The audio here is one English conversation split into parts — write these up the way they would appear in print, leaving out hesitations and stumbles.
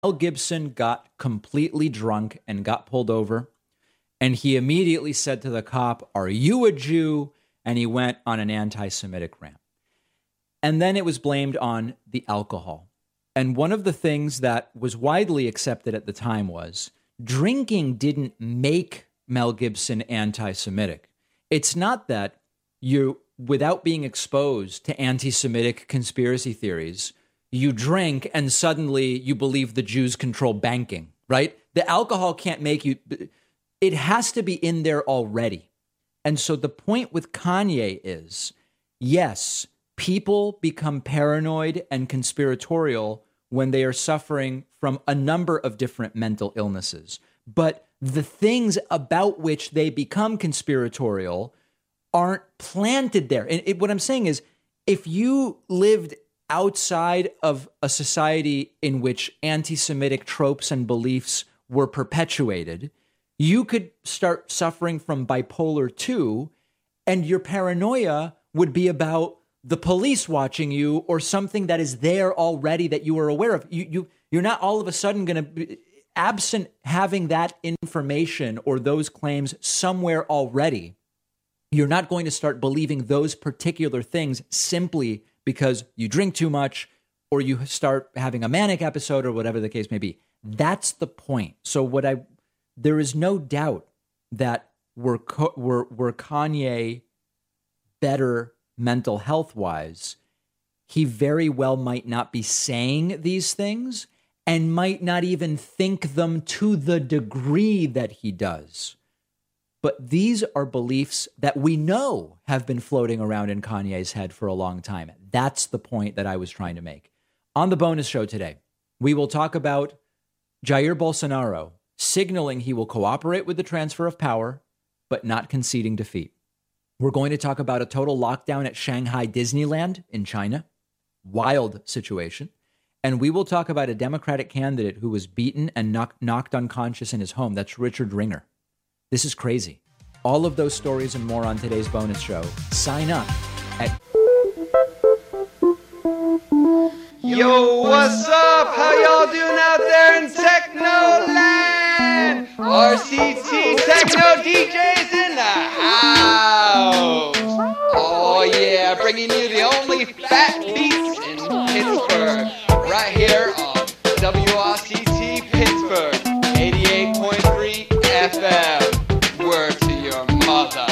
Mel Gibson got completely drunk and got pulled over. And he immediately said to the cop, "Are you a Jew?" And he went on an anti-Semitic rant. And then it was blamed on the alcohol. And one of the things that was widely accepted at the time was drinking didn't make Mel Gibson anti-Semitic. It's not that you, without being exposed to anti-Semitic conspiracy theories, you drink and suddenly you believe the Jews control banking, right? The alcohol can't make you... It has to be in there already. And so the point with Kanye is, yes, people become paranoid and conspiratorial when they are suffering from a number of different mental illnesses. But the things about which they become conspiratorial aren't planted there. And what I'm saying is, if you lived outside of a society in which anti-Semitic tropes and beliefs were perpetuated, you could start suffering from bipolar 2, and your paranoia would be about the police watching you or something that is there already that you are aware of. You're not all of a sudden going to be absent having that information or those claims somewhere already. You're not going to start believing those particular things simply because you drink too much or you start having a manic episode or whatever the case may be. That's the point. So there is no doubt that were Kanye better mental health wise, he very well might not be saying these things and might not even think them to the degree that he does. But these are beliefs that we know have been floating around in Kanye's head for a long time. That's the point that I was trying to make. On the bonus show today, we will talk about Jair Bolsonaro signaling he will cooperate with the transfer of power, but not conceding defeat. We're going to talk about a total lockdown at Shanghai Disneyland in China. Wild situation. And we will talk about a Democratic candidate who was beaten and knocked unconscious in his home. That's Richard Ringer. This is crazy. All of those stories and more on today's bonus show. Sign up at... Yo, what's up? How y'all doing out there in Technoland? RCT Techno DJs in the house. Oh yeah, bringing you the only fat beats in Pittsburgh. Right here on WRCT Pittsburgh, 88.3 FM. Word to your mother.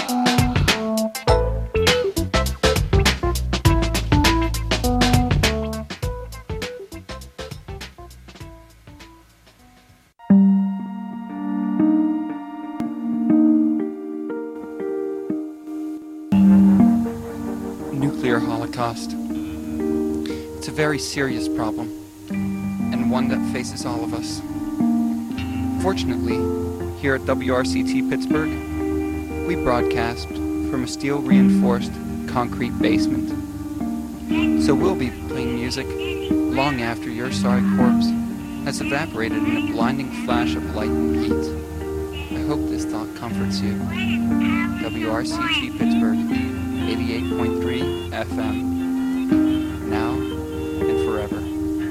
Nuclear holocaust. It's a very serious problem, and one that faces all of us. Fortunately, here at WRCT Pittsburgh, we broadcast from a steel-reinforced concrete basement. So we'll be playing music long after your sorry corpse has evaporated in a blinding flash of light and heat. I hope this thought comforts you. WRCT Pittsburgh, 88.3 FM. Now and forever.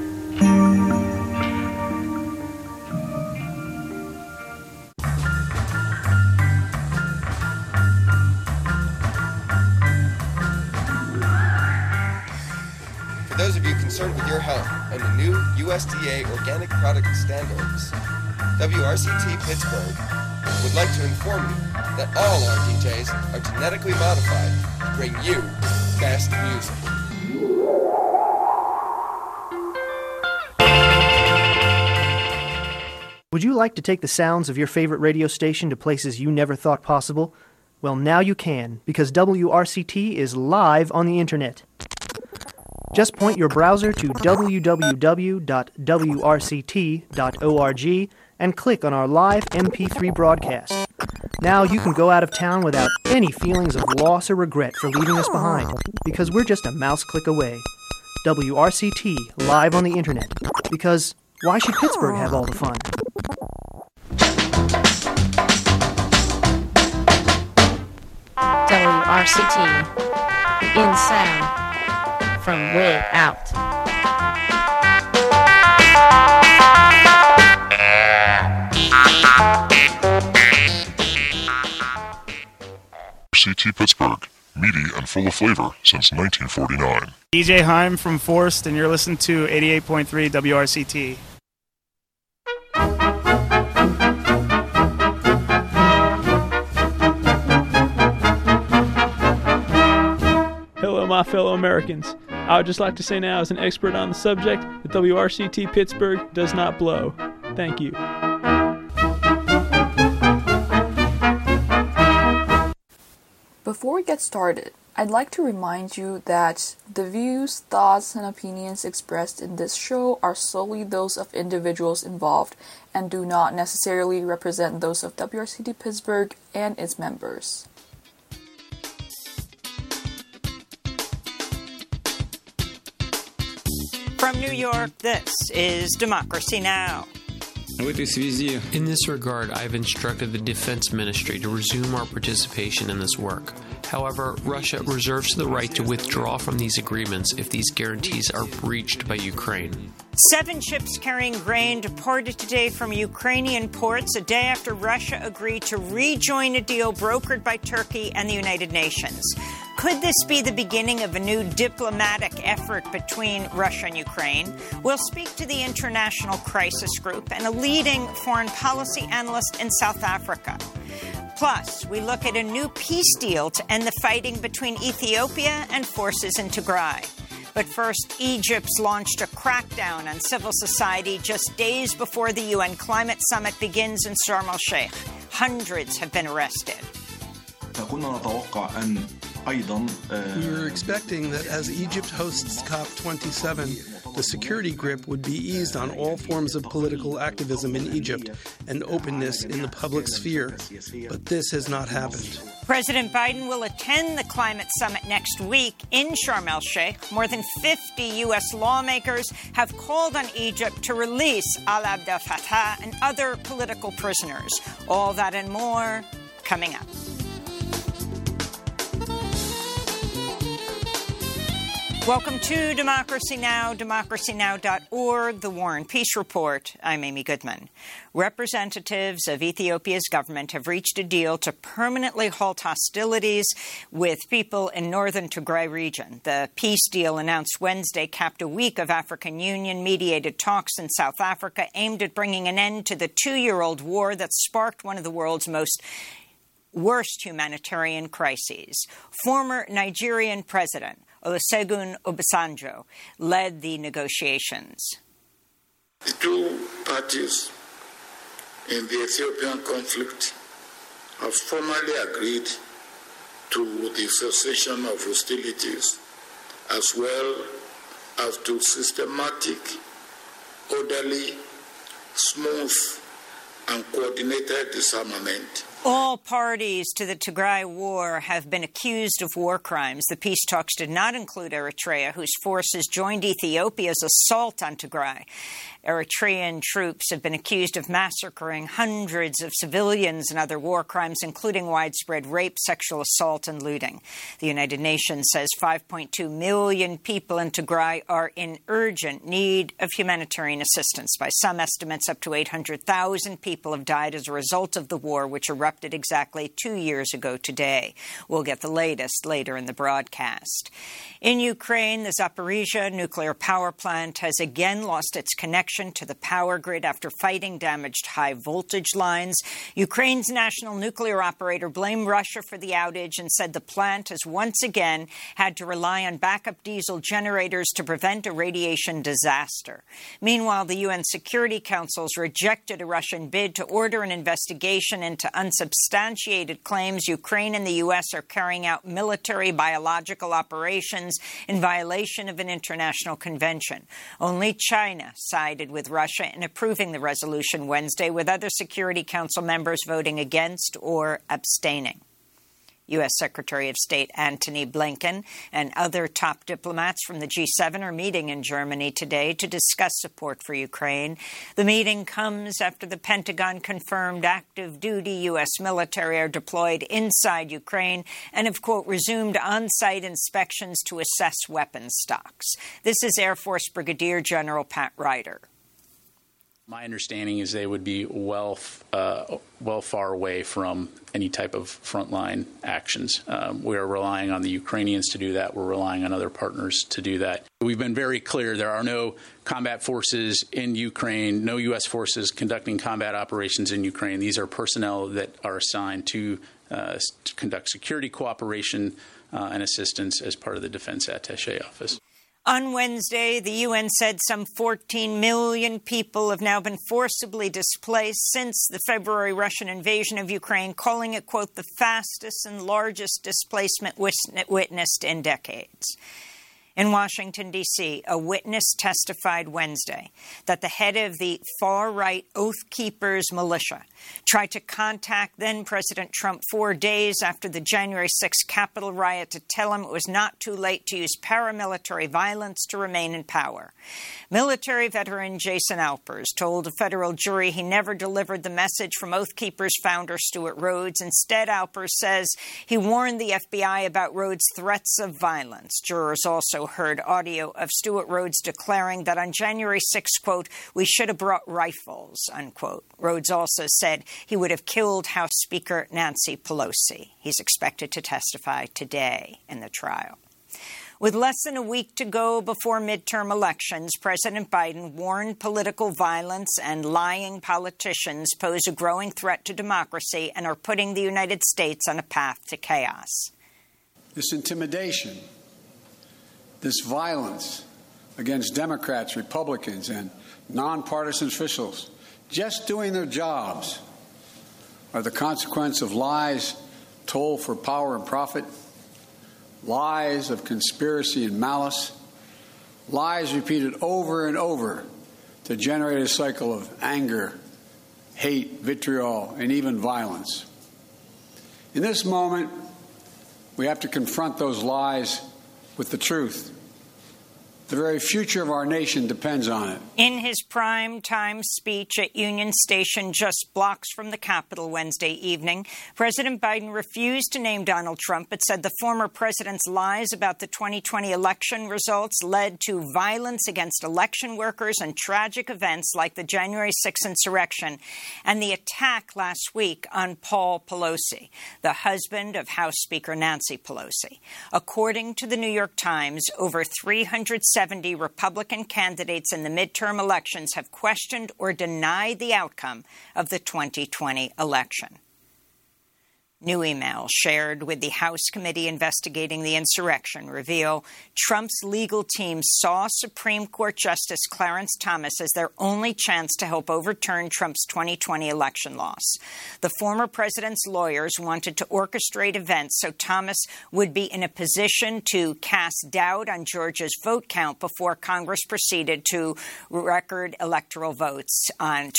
For those of you concerned with your health and the new USDA organic product standards, WRCT Pittsburgh would like to inform you that all our DJs are genetically modified to bring you best music. Would you like to take the sounds of your favorite radio station to places you never thought possible? Well, now you can, because WRCT is live on the internet. Just point your browser to www.wrct.org and click on our live MP3 broadcast. Now you can go out of town without any feelings of loss or regret for leaving us behind, because we're just a mouse click away. WRCT, live on the internet. Because why should Pittsburgh have all the fun? WRCT, the in sound from way out. WRCT Pittsburgh, meaty and full of flavor since 1949. DJ Heim from Forst, and you're listening to 88.3 WRCT. Hello, my fellow Americans. I would just like to say now, as an expert on the subject, that WRCT Pittsburgh does not blow. Thank you. Before we get started, I'd like to remind you that the views, thoughts, and opinions expressed in this show are solely those of individuals involved and do not necessarily represent those of WRCT Pittsburgh and its members. From New York, this is Democracy Now! In this regard, I've instructed the Defense Ministry to resume our participation in this work. However, Russia reserves the right to withdraw from these agreements if these guarantees are breached by Ukraine. 7 ships carrying grain departed today from Ukrainian ports a day after Russia agreed to rejoin a deal brokered by Turkey and the United Nations. Could this be the beginning of a new diplomatic effort between Russia and Ukraine? We'll speak to the International Crisis Group and a leading foreign policy analyst in South Africa. Plus, we look at a new peace deal to end the fighting between Ethiopia and forces in Tigray. But first, Egypt's launched a crackdown on civil society just days before the UN Climate Summit begins in Sharm el-Sheikh. Hundreds have been arrested. We were expecting that as Egypt hosts COP27, the security grip would be eased on all forms of political activism in Egypt and openness in the public sphere. But this has not happened. President Biden will attend the climate summit next week in Sharm el-Sheikh. More than 50 U.S. lawmakers have called on Egypt to release al-Abdel Fattah and other political prisoners. All that and more coming up. Welcome to Democracy Now!, democracynow.org, The War and Peace Report. I'm Amy Goodman. Representatives of Ethiopia's government have reached a deal to permanently halt hostilities with people in northern Tigray region. The peace deal announced Wednesday capped a week of African Union-mediated talks in South Africa aimed at bringing an end to the 2-year-old war that sparked one of the world's worst humanitarian crises. Former Nigerian President Olusegun Obasanjo led the negotiations. The two parties in the Ethiopian conflict have formally agreed to the cessation of hostilities as well as to systematic, orderly, smooth, and coordinated disarmament. All parties to the Tigray war have been accused of war crimes. The peace talks did not include Eritrea, whose forces joined Ethiopia's assault on Tigray. Eritrean troops have been accused of massacring hundreds of civilians and other war crimes, including widespread rape, sexual assault, and looting. The United Nations says 5.2 million people in Tigray are in urgent need of humanitarian assistance. By some estimates, up to 800,000 people have died as a result of the war, which erupted exactly 2 years ago today. We'll get the latest later in the broadcast. In Ukraine, the Zaporizhzhia nuclear power plant has again lost its connection to the power grid after fighting damaged high-voltage lines. Ukraine's national nuclear operator blamed Russia for the outage and said the plant has once again had to rely on backup diesel generators to prevent a radiation disaster. Meanwhile, the UN Security Council's rejected a Russian bid to order an investigation into unsubstantiated claims Ukraine and the U.S. are carrying out military biological operations in violation of an international convention. Only China sided with Russia in approving the resolution Wednesday, with other Security Council members voting against or abstaining. U.S. Secretary of State Antony Blinken and other top diplomats from the G7 are meeting in Germany today to discuss support for Ukraine. The meeting comes after the Pentagon confirmed active-duty U.S. military are deployed inside Ukraine and have, quote, resumed on-site inspections to assess weapons stocks. This is Air Force Brigadier General Pat Ryder. My understanding is they would be well far away from any type of frontline actions. We are relying on the Ukrainians to do that. We're relying on other partners to do that. We've been very clear there are no combat forces in Ukraine, no U.S. forces conducting combat operations in Ukraine. These are personnel that are assigned to conduct security cooperation and assistance as part of the Defense Attaché Office. On Wednesday, the UN said some 14 million people have now been forcibly displaced since the February Russian invasion of Ukraine, calling it, quote, the fastest and largest displacement witnessed in decades. In Washington, D.C., a witness testified Wednesday that the head of the far-right Oath Keepers militia tried to contact then-President Trump 4 days after the January 6th Capitol riot to tell him it was not too late to use paramilitary violence to remain in power. Military veteran Jason Alpers told a federal jury he never delivered the message from Oath Keepers founder Stewart Rhodes. Instead, Alpers says he warned the FBI about Rhodes' threats of violence. Jurors also heard audio of Stewart Rhodes declaring that on January 6th, quote, we should have brought rifles, unquote. Rhodes also said he would have killed House Speaker Nancy Pelosi. He's expected to testify today in the trial. With less than a week to go before midterm elections, President Biden warned political violence and lying politicians pose a growing threat to democracy and are putting the United States on a path to chaos. This intimidation, this violence against Democrats, Republicans, and nonpartisan officials just doing their jobs are the consequence of lies told for power and profit, lies of conspiracy and malice, lies repeated over and over to generate a cycle of anger, hate, vitriol, and even violence. In this moment, we have to confront those lies with the truth. The very future of our nation depends on it. In his prime-time speech at Union Station, just blocks from the Capitol Wednesday evening, President Biden refused to name Donald Trump, but said the former president's lies about the 2020 election results led to violence against election workers and tragic events like the January 6th insurrection and the attack last week on Paul Pelosi, the husband of House Speaker Nancy Pelosi. According to the New York Times, over 370 Republican candidates in the midterm elections have questioned or denied the outcome of the 2020 election. New emails shared with the House committee investigating the insurrection reveal Trump's legal team saw Supreme Court Justice Clarence Thomas as their only chance to help overturn Trump's 2020 election loss. The former president's lawyers wanted to orchestrate events so Thomas would be in a position to cast doubt on Georgia's vote count before Congress proceeded to record electoral votes on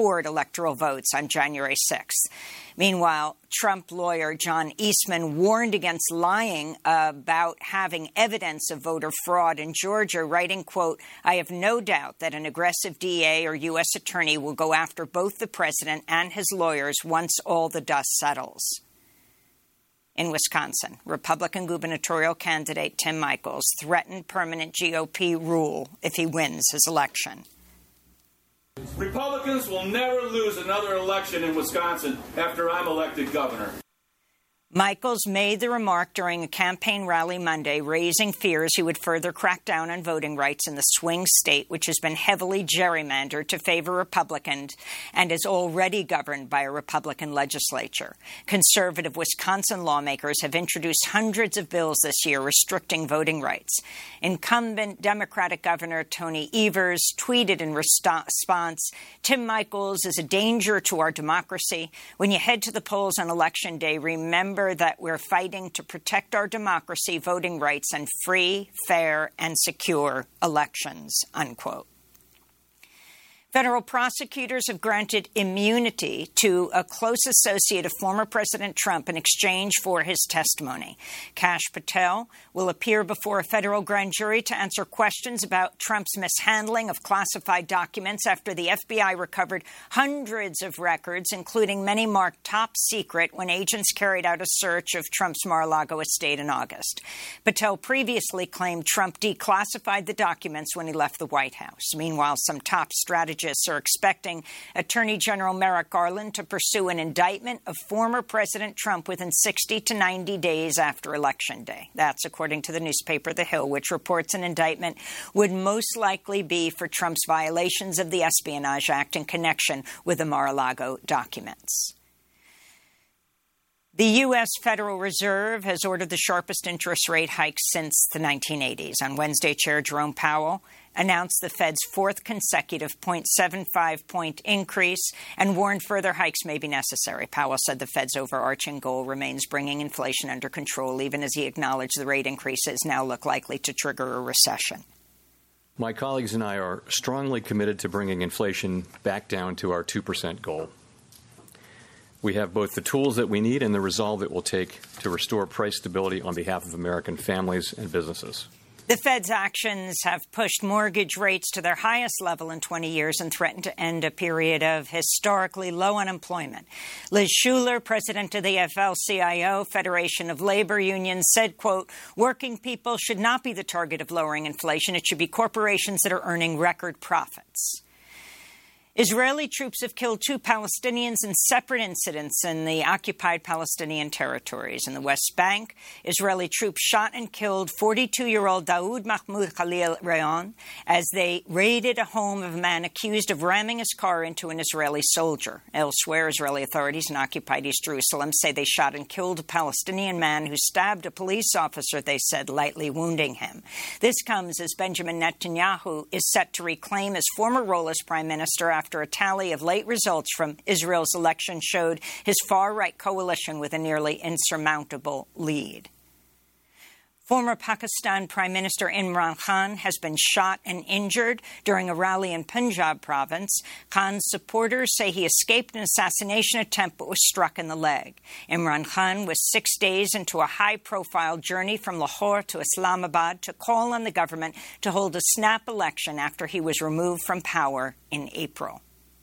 January 6th. Meanwhile, Trump lawyer John Eastman warned against lying about having evidence of voter fraud in Georgia, writing, quote, I have no doubt that an aggressive DA or U.S. attorney will go after both the president and his lawyers once all the dust settles. In Wisconsin, Republican gubernatorial candidate Tim Michels threatened permanent GOP rule if he wins his election. Republicans will never lose another election in Wisconsin after I'm elected governor. Michels made the remark during a campaign rally Monday, raising fears he would further crack down on voting rights in the swing state, which has been heavily gerrymandered to favor Republicans and is already governed by a Republican legislature. Conservative Wisconsin lawmakers have introduced hundreds of bills this year restricting voting rights. Incumbent Democratic Governor Tony Evers tweeted in response, Tim Michels is a danger to our democracy. When you head to the polls on Election Day, remember that we're fighting to protect our democracy, voting rights, and free, fair, and secure elections, unquote. Federal prosecutors have granted immunity to a close associate of former President Trump in exchange for his testimony. Kash Patel will appear before a federal grand jury to answer questions about Trump's mishandling of classified documents after the FBI recovered hundreds of records, including many marked top secret, when agents carried out a search of Trump's Mar-a-Lago estate in August. Patel previously claimed Trump declassified the documents when he left the White House. Meanwhile, some top strategists strategists are expecting Attorney General Merrick Garland to pursue an indictment of former President Trump within 60 to 90 days after Election Day. That's according to the newspaper The Hill, which reports an indictment would most likely be for Trump's violations of the Espionage Act in connection with the Mar-a-Lago documents. The U.S. Federal Reserve has ordered the sharpest interest rate hike since the 1980s. On Wednesday, Chair Jerome Powell announced the Fed's fourth consecutive 0.75-point increase and warned further hikes may be necessary. Powell said the Fed's overarching goal remains bringing inflation under control, even as he acknowledged the rate increases now look likely to trigger a recession. My colleagues and I are strongly committed to bringing inflation back down to our 2% goal. We have both the tools that we need and the resolve it will take to restore price stability on behalf of American families and businesses. The Fed's actions have pushed mortgage rates to their highest level in 20 years and threatened to end a period of historically low unemployment. Liz Shuler, president of the AFL-CIO, Federation of Labor Unions, said, quote, "Working people should not be the target of lowering inflation. It should be corporations that are earning record profits." Israeli troops have killed 2 Palestinians in separate incidents in the occupied Palestinian territories. In the West Bank, Israeli troops shot and killed 42-year-old Daoud Mahmoud Khalil Rayon as they raided a home of a man accused of ramming his car into an Israeli soldier. Elsewhere, Israeli authorities in occupied East Jerusalem say they shot and killed a Palestinian man who stabbed a police officer, they said, lightly wounding him. This comes as Benjamin Netanyahu is set to reclaim his former role as prime minister after a tally of late results from Israel's election showed his far-right coalition with a nearly insurmountable lead. Former Pakistan Prime Minister Imran Khan has been shot and injured during a rally in Punjab province. Khan's supporters say he escaped an assassination attempt but was struck in the leg. Imran Khan was 6 days into a high-profile journey from Lahore to Islamabad to call on the government to hold a snap election after he was removed from power in April.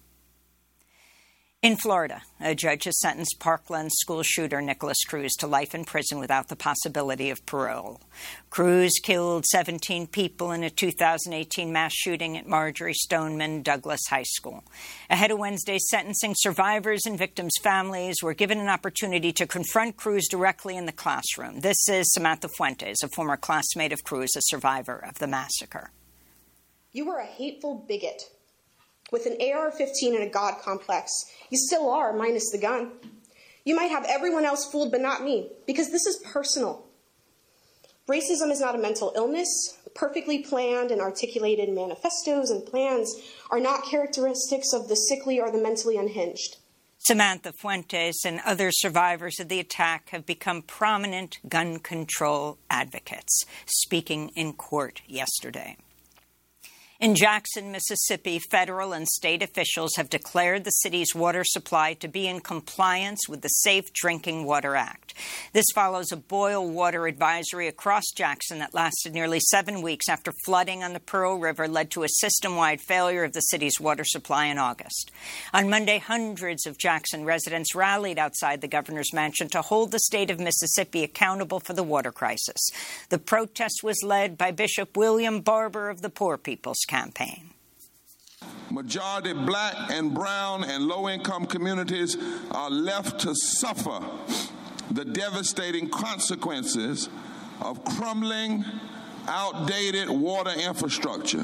In Florida, a judge has sentenced Parkland school shooter Nicholas Cruz to life in prison without the possibility of parole. Cruz killed 17 people in a 2018 mass shooting at Marjorie Stoneman Douglas High School. Ahead of Wednesday's sentencing, survivors and victims' families were given an opportunity to confront Cruz directly in the classroom. This is Samantha Fuentes, a former classmate of Cruz, a survivor of the massacre. You were a hateful bigot. With an AR-15 and a God complex. You still are, minus the gun. You might have everyone else fooled, but not me, because this is personal. Racism is not a mental illness. Perfectly planned and articulated manifestos and plans are not characteristics of the sickly or the mentally unhinged. Samantha Fuentes and other survivors of the attack have become prominent gun control advocates, speaking in court yesterday. In Jackson, Mississippi, federal and state officials have declared the city's water supply to be in compliance with the Safe Drinking Water Act. This follows a boil water advisory across Jackson that lasted nearly 7 weeks after flooding on the Pearl River led to a system-wide failure of the city's water supply in August. On Monday, hundreds of Jackson residents rallied outside the governor's mansion to hold the state of Mississippi accountable for the water crisis. The protest was led by Bishop William Barber of the Poor People's Campaign. Majority black and brown and low-income communities are left to suffer the devastating consequences of crumbling, outdated water infrastructure.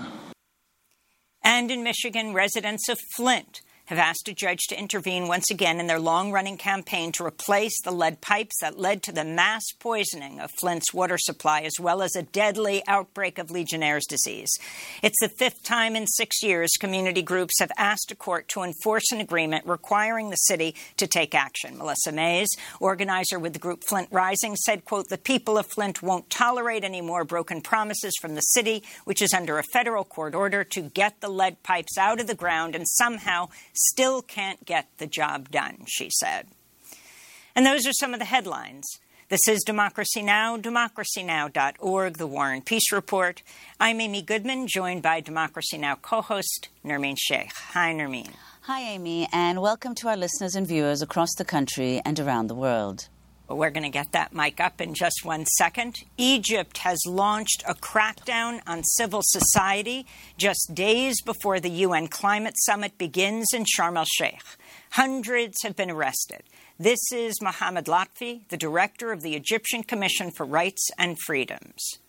And in Michigan, residents of Flint have asked a judge to intervene once again in their long-running campaign to replace the lead pipes that led to the mass poisoning of Flint's water supply, as well as a deadly outbreak of Legionnaire's disease. It's the 5th time in 6 years community groups have asked a court to enforce an agreement requiring the city to take action. Melissa Mays, organizer with the group Flint Rising, said, quote, "The people of Flint won't tolerate any more broken promises from the city, which is under a federal court order to get the lead pipes out of the ground and somehow still can't get the job done," she said. And those are some of the headlines. This is Democracy Now!, democracynow.org, The War and Peace Report. I'm Amy Goodman, joined by Democracy Now! Co-host Nermeen Sheikh. Hi, Nermeen. Hi, Amy, and welcome to our listeners and viewers across the country and around the world. Well, we're going to get that mic up in just 1 second. Egypt has launched a crackdown on civil society just days before the UN Climate Summit begins in Sharm el-Sheikh. Hundreds have been arrested. This is Mohamed Latfi, the director of the Egyptian Commission for Rights and Freedoms.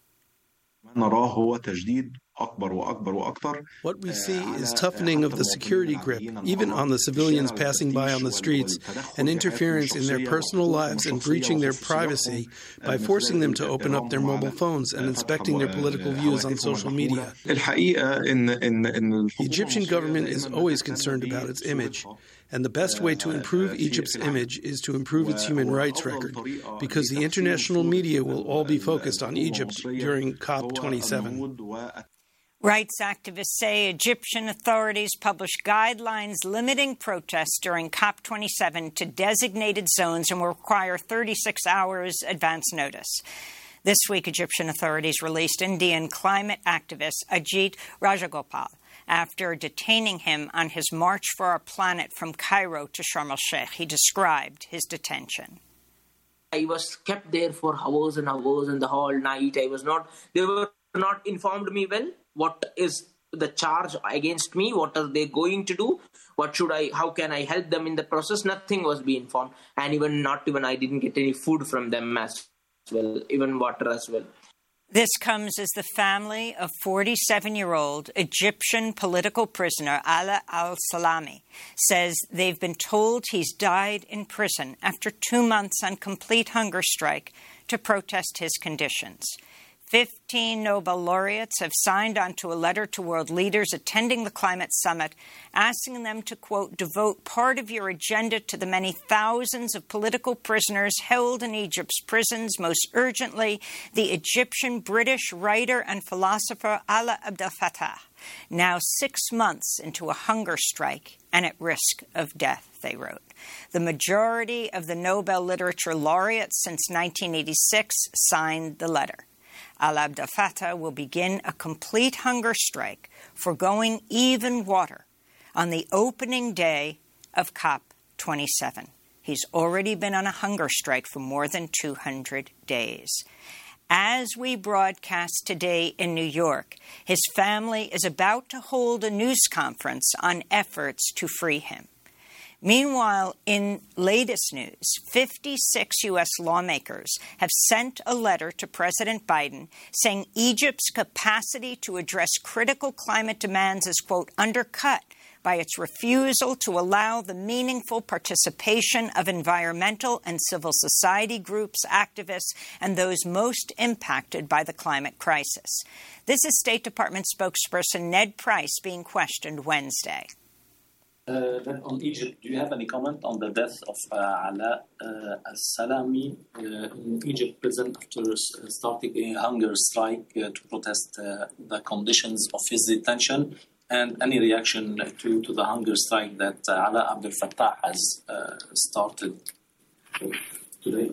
What we see is toughening of the security grip, even on the civilians passing by on the streets, and interference in their personal lives and breaching their privacy by forcing them to open up their mobile phones and inspecting their political views on social media. The Egyptian government is always concerned about its image. And the best way to improve Egypt's image is to improve its human rights record, because the international media will all be focused on Egypt during COP27. Rights activists say Egyptian authorities published guidelines limiting protests during COP27 to designated zones and will require 36 hours advance notice. This week, Egyptian authorities released Indian climate activist Ajit Rajagopal after detaining him on his march for our planet from Cairo to Sharm el-Sheikh. He described his detention. I was kept there for hours and hours and the whole night. They were not informed me well. What is the charge against me? What are they going to do? How can I help them in the process? Nothing was being informed. And I didn't get any food from them as well, even water as well. This comes as the family of 47-year-old Egyptian political prisoner Alaa al-Salami says they've been told he's died in prison after 2 months on complete hunger strike to protest his conditions. 15 Nobel laureates have signed onto a letter to world leaders attending the climate summit, asking them to, quote, devote part of your agenda to the many thousands of political prisoners held in Egypt's prisons, most urgently the Egyptian-British writer and philosopher Alaa Abdel Fattah, now 6 months into a hunger strike and at risk of death, they wrote. The majority of the Nobel Literature laureates since 1986 signed the letter. Alaa Abdel Fattah will begin a complete hunger strike, foregoing even water, on the opening day of COP27. He's already been on a hunger strike for more than 200 days. As we broadcast today in New York, his family is about to hold a news conference on efforts to free him. Meanwhile, in latest news, 56 U.S. lawmakers have sent a letter to President Biden saying Egypt's capacity to address critical climate demands is, quote, undercut by its refusal to allow the meaningful participation of environmental and civil society groups, activists, and those most impacted by the climate crisis. This is State Department spokesperson Ned Price being questioned Wednesday. Then on Egypt, do you have any comment on the death of Alaa al-Salami in Egypt prison after starting a hunger strike to protest the conditions of his detention, and any reaction to the hunger strike that Alaa Abdel Fattah has started today?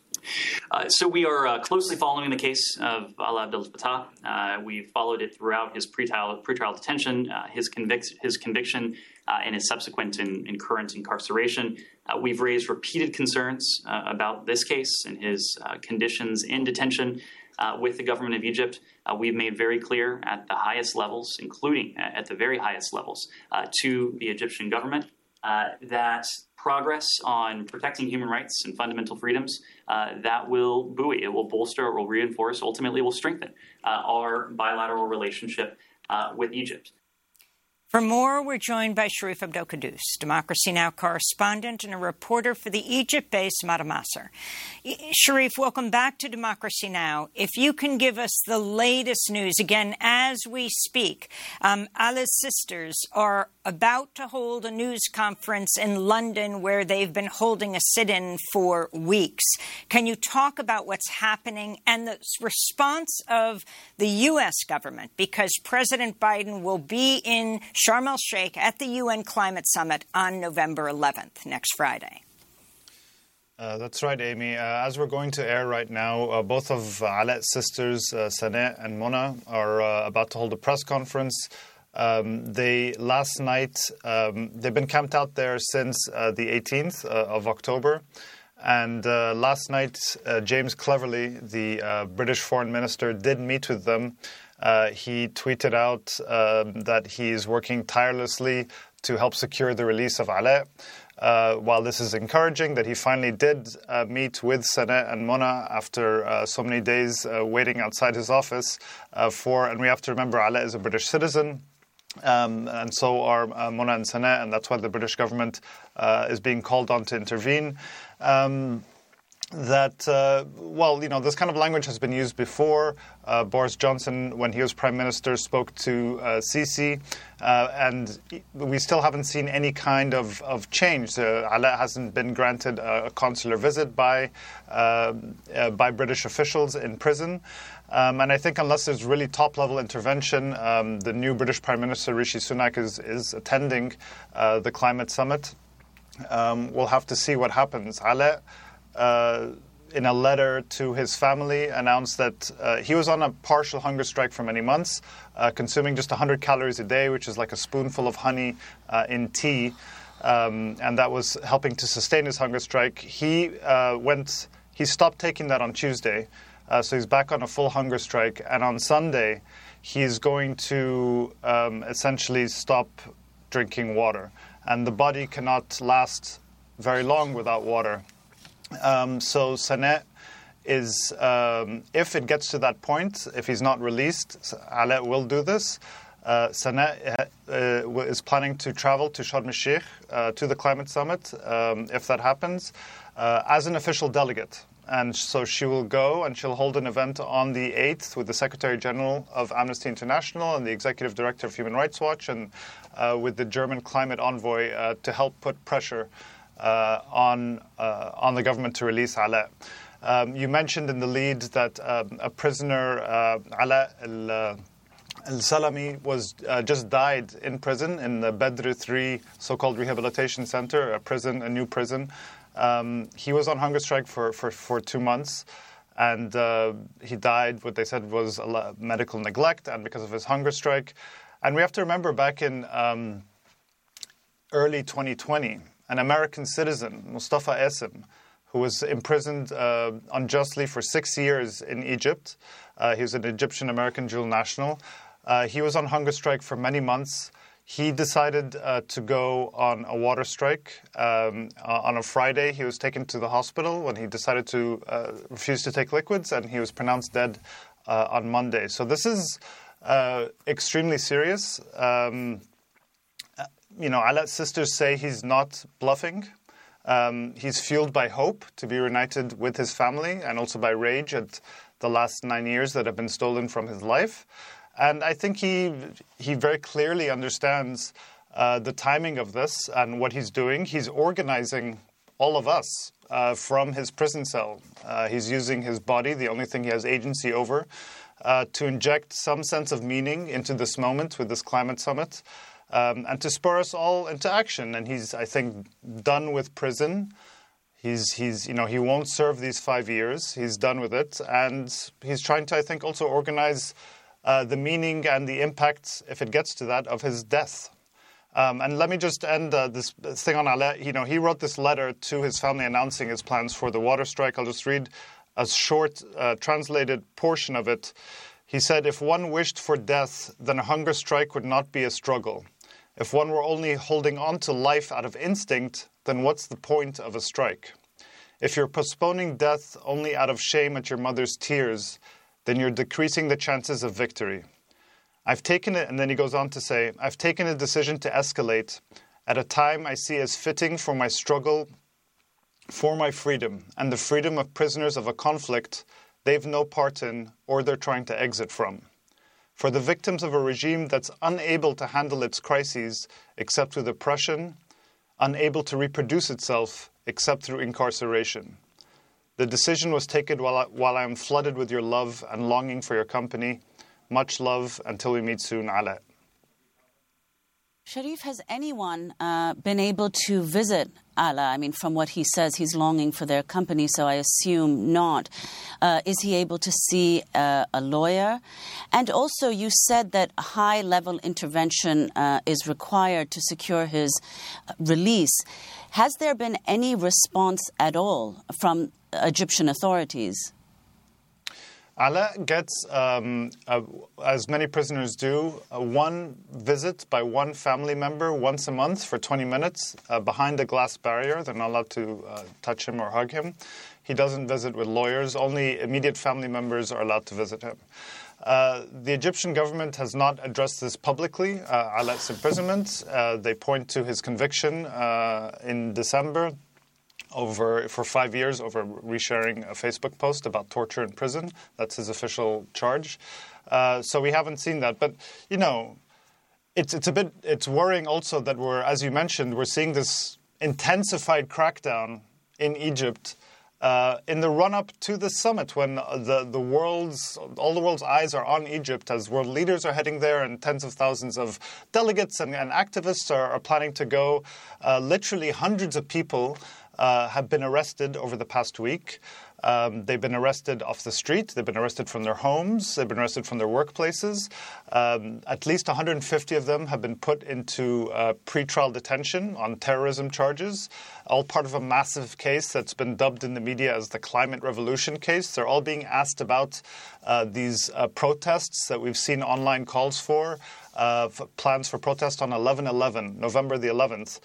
So we are closely following the case of Alaa Abdel Fattah. We've followed it throughout his pretrial detention, his conviction, and his subsequent and current incarceration. We've raised repeated concerns about this case and his conditions in detention with the government of Egypt. We've made very clear at the highest levels, including at the very highest levels, to the Egyptian government that progress on protecting human rights and fundamental freedoms, that will buoy, it will bolster, it will reinforce, ultimately will strengthen our bilateral relationship with Egypt. For more, we're joined by Sharif Abdel-Quddus, Democracy Now! Correspondent and a reporter for the Egypt-based Mara Masr. Sharif, welcome back to Democracy Now! If you can give us the latest news, again, as we speak, Alaa's sisters are about to hold a news conference in London where they've been holding a sit-in for weeks. Can you talk about what's happening and the response of the U.S. government? Because President Biden will be in Sharm el-Sheikh at the UN Climate Summit on November 11th, next Friday. That's right, Amy. As we're going to air right now, both of Alaa's sisters, Saneh and Mona, are about to hold a press conference. Last night, they've been camped out there since the 18th of October. And last night, James Cleverly, the British foreign minister, did meet with them. He tweeted out that he is working tirelessly to help secure the release of Alaa. While this is encouraging that he finally did meet with Sana and Mona after so many days waiting outside his office and we have to remember Alaa is a British citizen. And so are Mona and Sana, and that's why the British government is being called on to intervene. This kind of language has been used before. Boris Johnson, when he was Prime Minister, spoke to Sisi, and we still haven't seen any kind of change. Alaa hasn't been granted a consular visit by British officials in prison. And I think unless there's really top-level intervention, the new British Prime Minister, Rishi Sunak, is attending the climate summit. We'll have to see what happens. Alaa, in a letter to his family, announced that he was on a partial hunger strike for many months, consuming just 100 calories a day, which is like a spoonful of honey in tea, and that was helping to sustain his hunger strike. He stopped taking that on Tuesday, so he's back on a full hunger strike, and on Sunday he's going to essentially stop drinking water, and the body cannot last very long without water. So Sana is, if it gets to that point, if he's not released, Alaa will do this. Sana is planning to travel to Sharm el-Sheikh to the climate summit, if that happens, as an official delegate. And so she will go and she'll hold an event on the 8th with the Secretary General of Amnesty International and the Executive Director of Human Rights Watch and with the German climate envoy to help put pressure on the government to release Alaa. You mentioned in the lead that a prisoner, Alaa al-Salami, was just died in prison in the Badr 3 so-called rehabilitation center, a new prison. He was on hunger strike for 2 months, and he died. What they said was medical neglect and because of his hunger strike. And we have to remember back in early 2020, an American citizen, Mustafa Esim, who was imprisoned unjustly for 6 years in Egypt. He was an Egyptian-American dual national. He was on hunger strike for many months. He decided to go on a water strike. On a Friday, he was taken to the hospital when he decided to refuse to take liquids, and he was pronounced dead on Monday. So this is extremely serious. Alaa's sisters say he's not bluffing. He's fueled by hope to be reunited with his family and also by rage at the last 9 years that have been stolen from his life. And I think he very clearly understands the timing of this and what he's doing. He's organizing all of us from his prison cell. He's using his body, the only thing he has agency over, to inject some sense of meaning into this moment with this climate summit. And to spur us all into action. And he's, I think, done with prison. He won't serve these 5 years. He's done with it. And he's trying to, I think, also organize the meaning and the impact, if it gets to that, of his death. And let me just end this thing on Alaa. He wrote this letter to his family announcing his plans for the water strike. I'll just read a short translated portion of it. He said, "If one wished for death, then a hunger strike would not be a struggle. If one were only holding on to life out of instinct, then what's the point of a strike? If you're postponing death only out of shame at your mother's tears, then you're decreasing the chances of victory. I've taken it," and then he goes on to say, "I've taken a decision to escalate at a time I see as fitting for my struggle for my freedom and the freedom of prisoners of a conflict they've no part in or they're trying to exit from. For the victims of a regime that's unable to handle its crises except with oppression, unable to reproduce itself except through incarceration. The decision was taken while I am flooded with your love and longing for your company. Much love until we meet soon, Alaa." Sharif, has anyone been able to visit Ala? I mean, from what he says, he's longing for their company, so I assume not. Is he able to see a lawyer? And also, you said that high-level intervention is required to secure his release. Has there been any response at all from Egyptian authorities? Ala gets, as many prisoners do, one visit by one family member once a month for 20 minutes behind a glass barrier. They're not allowed to touch him or hug him. He doesn't visit with lawyers. Only immediate family members are allowed to visit him. The Egyptian government has not addressed this publicly, Ala's imprisonment. They point to his conviction in December for 5 years over resharing a Facebook post about torture in prison. That's his official charge. So we haven't seen that. But, you know, it's worrying also that as you mentioned, we're seeing this intensified crackdown in Egypt in the run-up to the summit, when all the world's eyes are on Egypt as world leaders are heading there, and tens of thousands of delegates and activists are planning to go. Literally hundreds of people have been arrested over the past week. They've been arrested off the street. They've been arrested from their homes. They've been arrested from their workplaces. At least 150 of them have been put into pre-trial detention on terrorism charges, all part of a massive case that's been dubbed in the media as the climate revolution case. They're all being asked about these protests that we've seen online calls for, plans for protest on 11/11, November the 11th.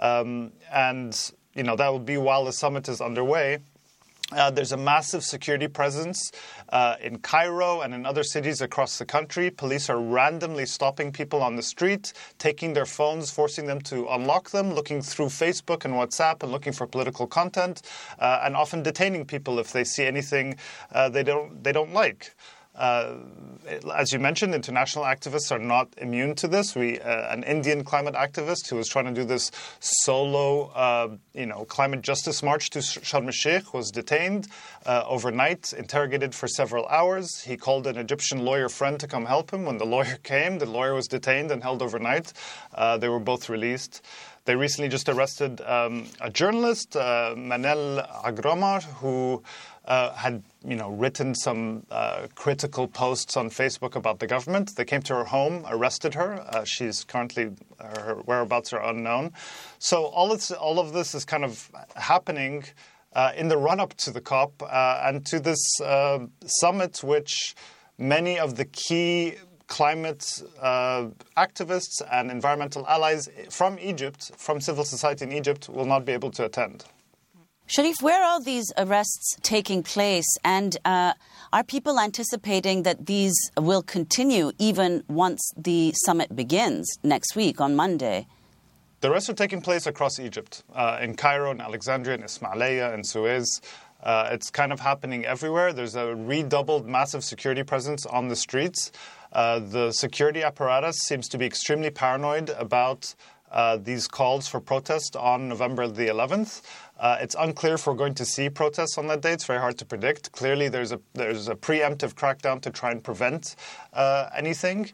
And you know, that will be while the summit is underway. There's a massive security presence in Cairo and in other cities across the country. Police are randomly stopping people on the street, taking their phones, forcing them to unlock them, looking through Facebook and WhatsApp and looking for political content, and often detaining people if they see anything they don't like. As you mentioned, international activists are not immune to this. An Indian climate activist who was trying to do this solo, climate justice march to Sharm el-Sheikh was detained overnight, interrogated for several hours. He called an Egyptian lawyer friend to come help him. When the lawyer came, the lawyer was detained and held overnight. They were both released. They recently just arrested a journalist, Manal Agromar, who had written some critical posts on Facebook about the government. They came to her home, arrested her. She's currently, her whereabouts are unknown. So all of this is kind of happening in the run-up to the COP and to this summit, which many of the key climate activists and environmental allies from Egypt, from civil society in Egypt, will not be able to attend. Sharif, where are these arrests taking place, and are people anticipating that these will continue even once the summit begins next week on Monday? The arrests are taking place across Egypt, in Cairo, in Alexandria, in Ismailia, in Suez. It's kind of happening everywhere. There's a redoubled massive security presence on the streets. The security apparatus seems to be extremely paranoid about these calls for protest on November the 11th. It's unclear if we're going to see protests on that day. It's very hard to predict. Clearly, there's a preemptive crackdown to try and prevent anything.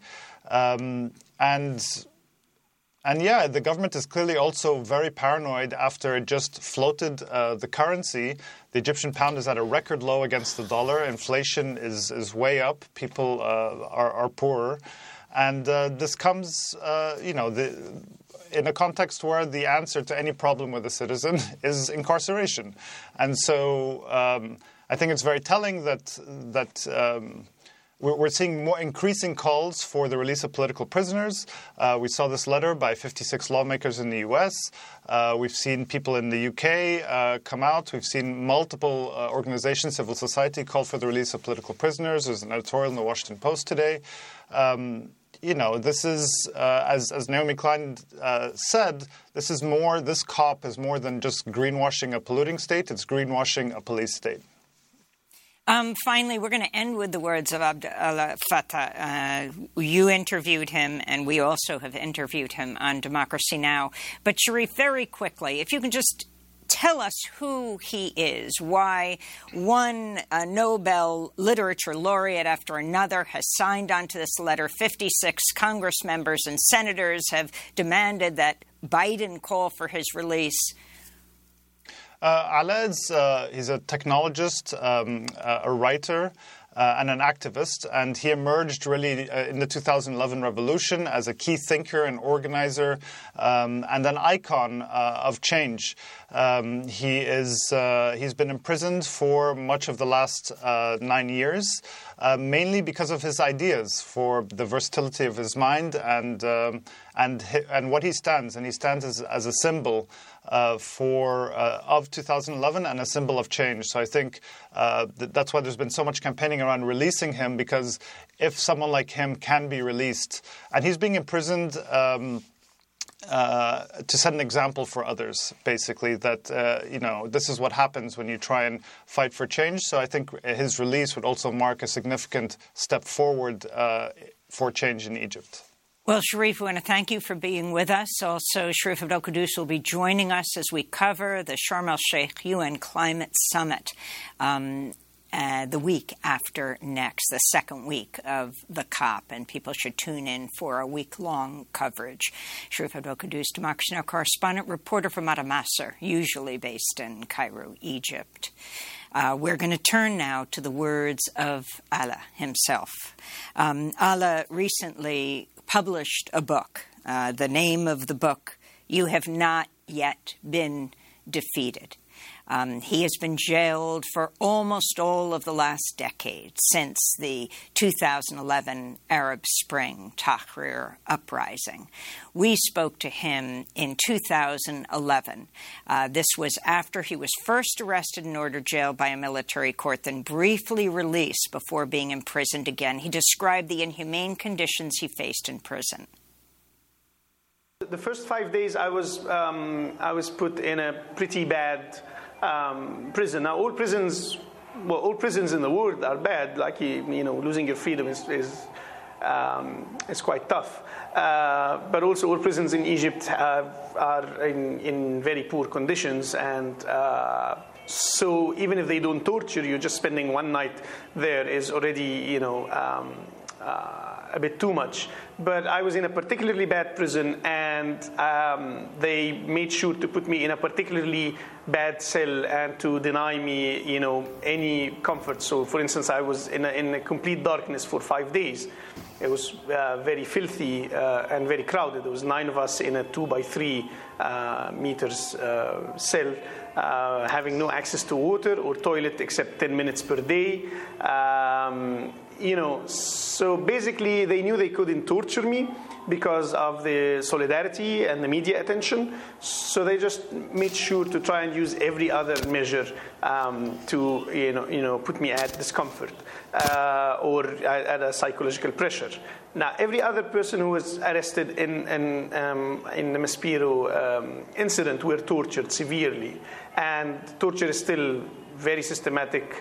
And yeah, the government is clearly also very paranoid after it just floated the currency. The Egyptian pound is at a record low against the dollar. Inflation is way up. People are poorer. And this comes, in a context where the answer to any problem with a citizen is incarceration. And so I think it's very telling that we're seeing more increasing calls for the release of political prisoners. We saw this letter by 56 lawmakers in the US. We've seen people in the UK come out. We've seen multiple organizations, civil society, call for the release of political prisoners. There's an editorial in the Washington Post today. This is, as Naomi Klein said, this COP is more than just greenwashing a polluting state. It's greenwashing a police state. Finally, we're going to end with the words of Abd al-Fattah. You interviewed him, and we also have interviewed him on Democracy Now! But Sharif, very quickly, if you can just tell us who he is, why one Nobel Literature laureate after another has signed onto this letter. 56 Congress members and senators have demanded that Biden call for his release. Alaa he's a technologist, a writer, and an activist, and he emerged really in the 2011 revolution as a key thinker and organizer, and an icon of change. He's been imprisoned for much of the last 9 years, mainly because of his ideas, for the versatility of his mind and what he stands. And he stands as a symbol of 2011 and a symbol of change. So I think that's why there's been so much campaigning around releasing him, because if someone like him can be released, and he's being imprisoned to set an example for others, basically, that, this is what happens when you try and fight for change. So I think his release would also mark a significant step forward for change in Egypt. Well, Sharif, we want to thank you for being with us. Also, Sharif Abdel-Quddous will be joining us as we cover the Sharm el-Sheikh UN Climate Summit the week after next, the second week of the COP, and people should tune in for a week-long coverage. Sharif Abdel-Quddous, Democracy Now! Correspondent, reporter from Madamasar, usually based in Cairo, Egypt. We're going to turn now to the words of Alaa himself. Alaa recently published a book. The name of the book, You Have Not Yet Been Defeated. He has been jailed for almost all of the last decade, since the 2011 Arab Spring Tahrir uprising. We spoke to him in 2011. This was after he was first arrested and ordered jail by a military court, then briefly released before being imprisoned again. He described the inhumane conditions he faced in prison. The first 5 days I was put in a pretty bad prison. Now, all prisons in the world are bad. Like, losing your freedom is quite tough. But also, all prisons in Egypt are in very poor conditions, and so even if they don't torture you, just spending one night there is already, a bit too much. But I was in a particularly bad prison, and they made sure to put me in a particularly bad cell and to deny me, any comfort. So, for instance, I was in a complete darkness for 5 days. It was very filthy and very crowded. There was 9 of us in a 2x3 meters cell, having no access to water or toilet except 10 minutes per day. So basically they knew they couldn't torture me because of the solidarity and the media attention. So they just made sure to try and use every other measure to put me at discomfort or at a psychological pressure. Now, every other person who was arrested in the Maspero incident were tortured severely, and torture is still very systematic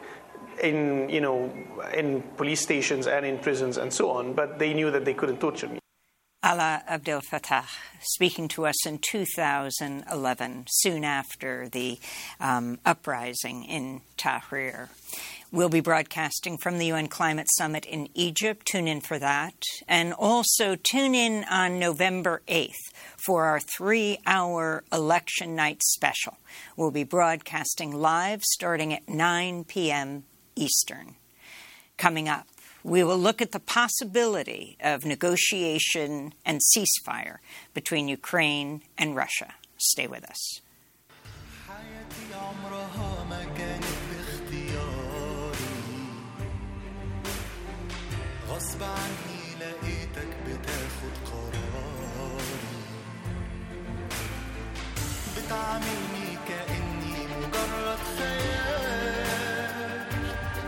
in police stations and in prisons and so on, but they knew that they couldn't torture me. Alaa Abdel Fattah, speaking to us in 2011, soon after the uprising in Tahrir. We'll be broadcasting from the UN Climate Summit in Egypt. Tune in for that. And also tune in on November 8th for our 3-hour election night special. We'll be broadcasting live starting at 9 p.m. Eastern. Coming up, we will look at the possibility of negotiation and ceasefire between Ukraine and Russia. Stay with us. غصب عني لقيتك بتاخد قراري بتعاملني كأني مجرد خيال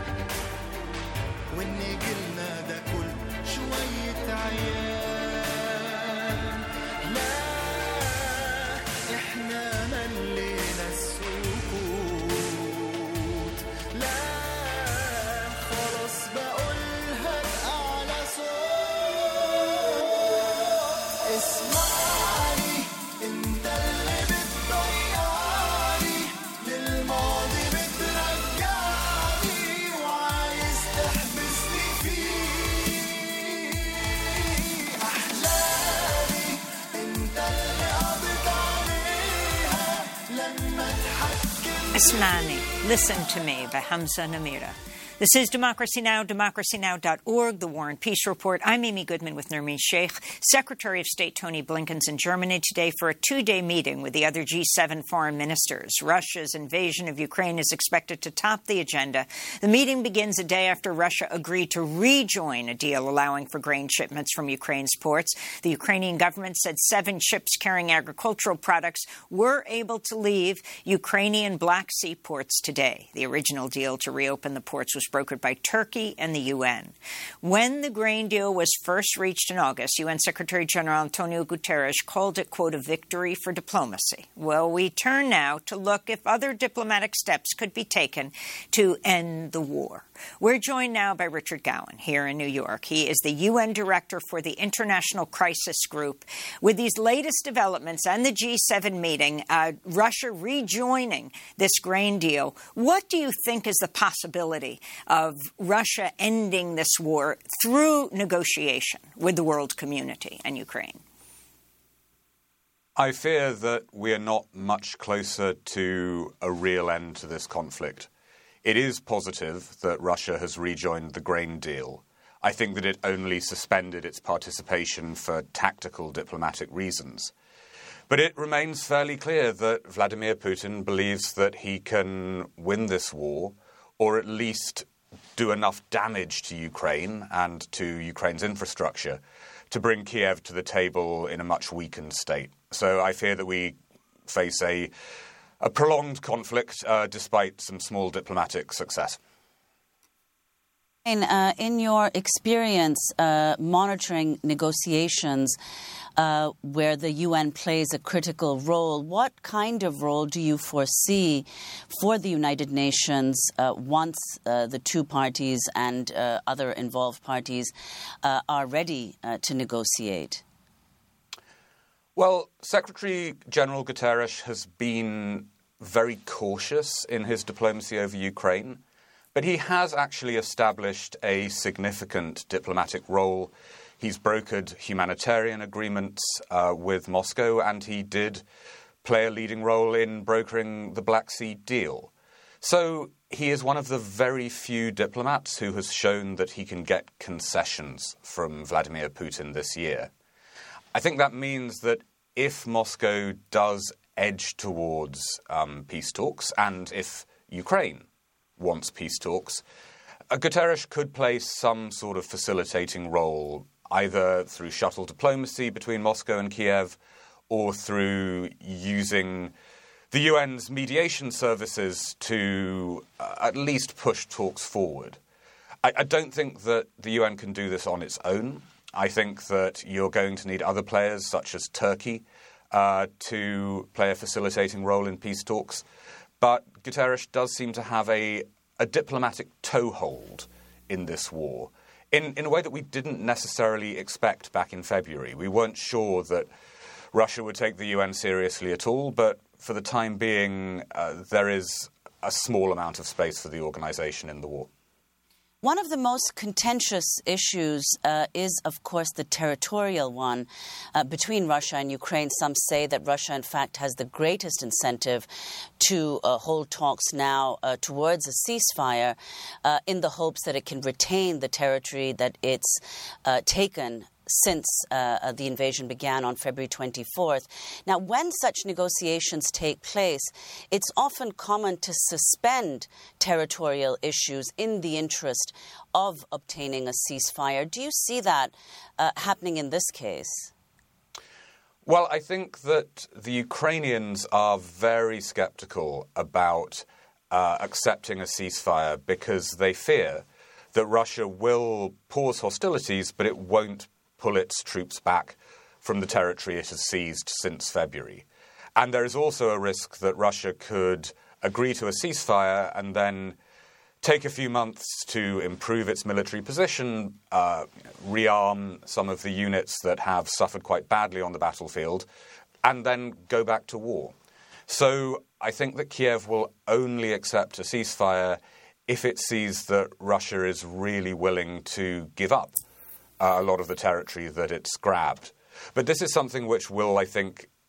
وإني جيلنا ده كل شوية عيال لا إحنا ملينا السكوت لا خلاص بقولها بأعلى صوت اسمعني انت اللي بتضيعني Ismani, Listen to Me by Hamza Namira. This is Democracy Now!, democracynow.org, The War and Peace Report. I'm Amy Goodman with Nermeen Sheikh. Secretary of State Tony Blinken's in Germany today for a two-day meeting with the other G7 foreign ministers. Russia's invasion of Ukraine is expected to top the agenda. The meeting begins a day after Russia agreed to rejoin a deal allowing for grain shipments from Ukraine's ports. The Ukrainian government said 7 ships carrying agricultural products were able to leave Ukrainian Black Sea ports today. The original deal to reopen the ports was brokered by Turkey and the UN. When the grain deal was first reached in August, UN Secretary General Antonio Guterres called it, quote, a victory for diplomacy. Well, we turn now to look if other diplomatic steps could be taken to end the war. We're joined now by Richard Gowan here in New York. He is the UN Director for the International Crisis Group. With these latest developments and the G7 meeting, Russia rejoining this grain deal, what do you think is the possibility of Russia ending this war through negotiation with the world community and Ukraine? I fear that we are not much closer to a real end to this conflict. It is positive that Russia has rejoined the grain deal. I think that it only suspended its participation for tactical diplomatic reasons. But it remains fairly clear that Vladimir Putin believes that he can win this war, or at least do enough damage to Ukraine and to Ukraine's infrastructure to bring Kiev to the table in a much weakened state. So I fear that we face a prolonged conflict despite some small diplomatic success. In your experience monitoring negotiations where the UN plays a critical role, what kind of role do you foresee for the United Nations once the two parties and other involved parties are ready to negotiate? Well, Secretary General Guterres has been very cautious in his diplomacy over Ukraine, but he has actually established a significant diplomatic role. He's brokered humanitarian agreements with Moscow, and he did play a leading role in brokering the Black Sea deal. So he is one of the very few diplomats who has shown that he can get concessions from Vladimir Putin this year. I think that means that if Moscow does edge towards peace talks, and if Ukraine wants peace talks, Guterres could play some sort of facilitating role, either through shuttle diplomacy between Moscow and Kiev, or through using the UN's mediation services to at least push talks forward. I don't think that the UN can do this on its own. I think that you're going to need other players, such as Turkey, to play a facilitating role in peace talks. But Guterres does seem to have a diplomatic toehold in this war in a way that we didn't necessarily expect back in February. We weren't sure that Russia would take the UN seriously at all, but for the time being, there is a small amount of space for the organization in the war. One of the most contentious issues is, of course, the territorial one between Russia and Ukraine. Some say that Russia, in fact, has the greatest incentive to hold talks now towards a ceasefire in the hopes that it can retain the territory that it's taken since the invasion began on February 24th. Now, when such negotiations take place, it's often common to suspend territorial issues in the interest of obtaining a ceasefire. Do you see that happening in this case? Well, I think that the Ukrainians are very skeptical about accepting a ceasefire because they fear that Russia will pause hostilities, but it won't pull its troops back from the territory it has seized since February. And there is also a risk that Russia could agree to a ceasefire and then take a few months to improve its military position, rearm some of the units that have suffered quite badly on the battlefield, and then go back to war. So I think that Kiev will only accept a ceasefire if it sees that Russia is really willing to give up a lot of the territory that it's grabbed. But this is something which will, I think,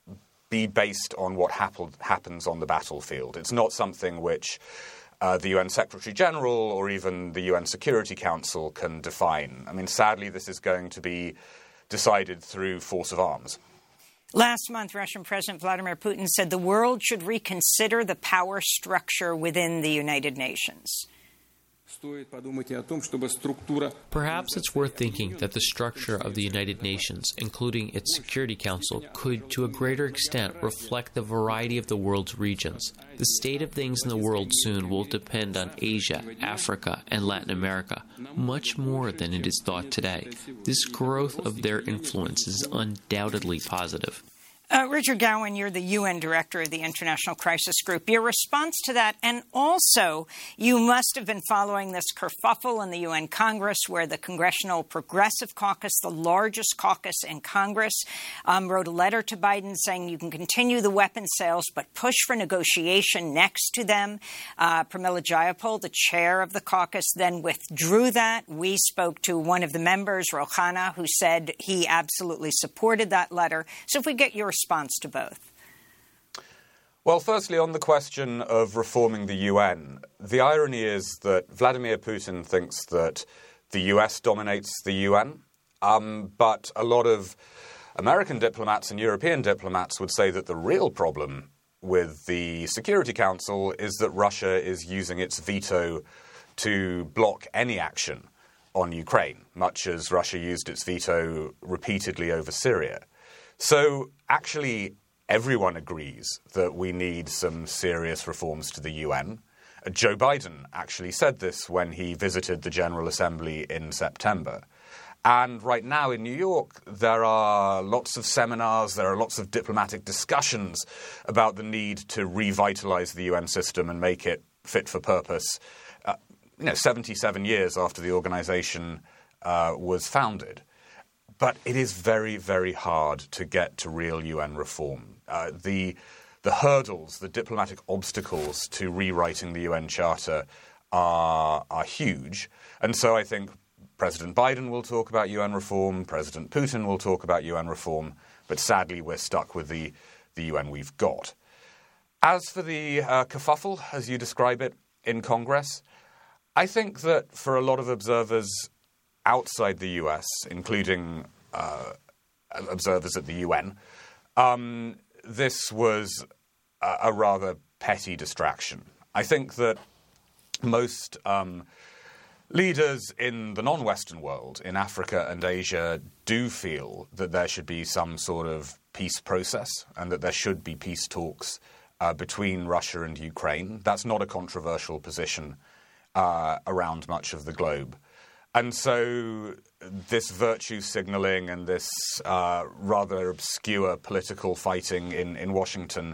be based on what happens on the battlefield. It's not something which the UN Secretary General or even the UN Security Council can define. I mean, sadly, this is going to be decided through force of arms. Last month, Russian President Vladimir Putin said the world should reconsider the power structure within the United Nations. Perhaps it's worth thinking that the structure of the United Nations, including its Security Council, could, to a greater extent, reflect the variety of the world's regions. The state of things in the world soon will depend on Asia, Africa, and Latin America, much more than it is thought today. This growth of their influence is undoubtedly positive. Richard Gowan, you're the UN Director of the International Crisis Group. Your response to that, and also you must have been following this kerfuffle in the UN Congress where the Congressional Progressive Caucus, the largest caucus in Congress, wrote a letter to Biden saying you can continue the weapons sales but push for negotiation next to them. Pramila Jayapal, the chair of the caucus, then withdrew that. We spoke to one of the members, Rouhana, who said he absolutely supported that letter. So if we get your response to both. Well, firstly, on the question of reforming the UN, the irony is that Vladimir Putin thinks that the US dominates the UN, but a lot of American diplomats and European diplomats would say that the real problem with the Security Council is that Russia is using its veto to block any action on Ukraine, much as Russia used its veto repeatedly over Syria. So actually, everyone agrees that we need some serious reforms to the UN. Joe Biden actually said this when he visited the General Assembly in September. And right now in New York, there are lots of seminars, there are lots of diplomatic discussions about the need to revitalize the UN system and make it fit for purpose, 77 years after the organization was founded. But it is very, very hard to get to real UN reform. The hurdles, the diplomatic obstacles to rewriting the UN Charter are huge. And so I think President Biden will talk about UN reform, President Putin will talk about UN reform, but sadly we're stuck with the UN we've got. As for the kerfuffle, as you describe it, in Congress, I think that for a lot of observers outside the US, including observers at the UN, this was a rather petty distraction. I think that most leaders in the non-Western world, in Africa and Asia, do feel that there should be some sort of peace process and that there should be peace talks between Russia and Ukraine. That's not a controversial position around much of the globe. And so this virtue signaling and this rather obscure political fighting in Washington,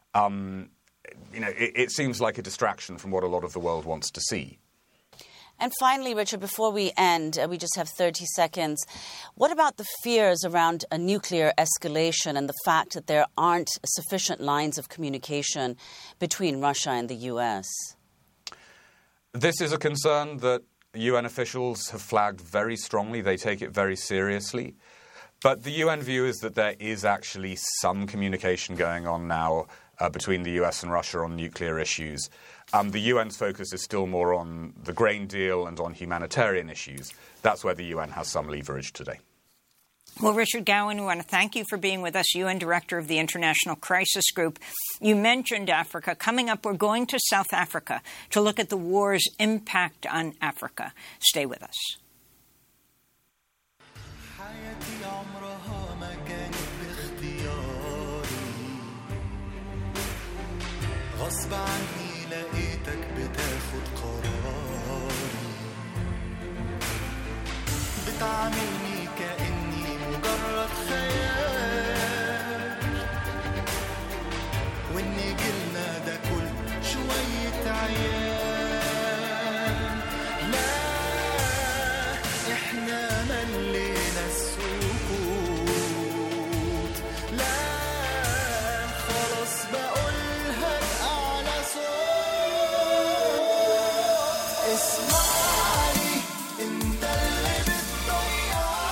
it seems like a distraction from what a lot of the world wants to see. And finally, Richard, before we end, we just have 30 seconds. What about the fears around a nuclear escalation and the fact that there aren't sufficient lines of communication between Russia and the U.S.? This is a concern that UN officials have flagged very strongly. They take it very seriously. But the UN view is that there is actually some communication going on now between the US and Russia on nuclear issues. The UN's focus is still more on the grain deal and on humanitarian issues. That's where the UN has some leverage today. Well, Richard Gowan, we want to thank you for being with us, UN Director of the International Crisis Group. You mentioned Africa. Coming up, we're going to South Africa to look at the war's impact on Africa. Stay with us. غصب عني لقيتك بتاخد قراري بتعاملني كأني مجرد خيال وإني جيلنا ده كل شوية عيال لا إحنا ملينا السكوت لا خلاص بقولها بأعلى صوت اسمعني انت اللي بتضيعني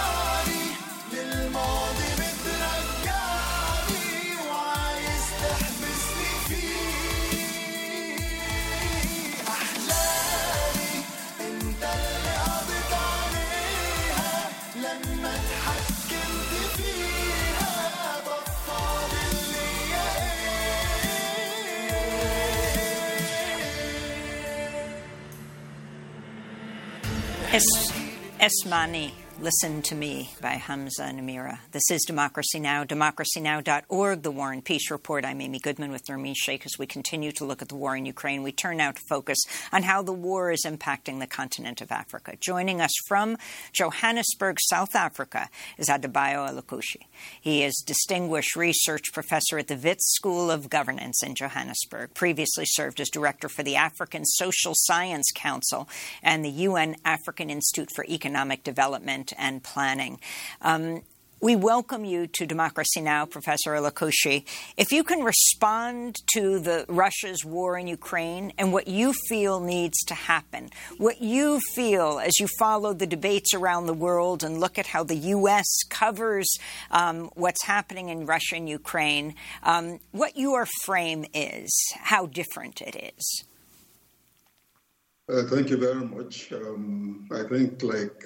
Esmani, Listen to Me by Hamza Namira. This is Democracy Now!, democracynow.org, The War and Peace Report. I'm Amy Goodman with Nermeen Sheikh. As we continue to look at the war in Ukraine, we turn now to focus on how the war is impacting the continent of Africa. Joining us from Johannesburg, South Africa, is Adebayo Olukoshi. He is Distinguished Research Professor at the Wits School of Governance in Johannesburg, previously served as Director for the African Social Science Council and the UN African Institute for Economic Development and Planning. We welcome you to Democracy Now!, Professor Olukoshi. If you can respond to Russia's war in Ukraine and what you feel needs to happen, what you feel as you follow the debates around the world and look at how the U.S. covers what's happening in Russia and Ukraine, what your frame is, how different it is. Thank you very much. I think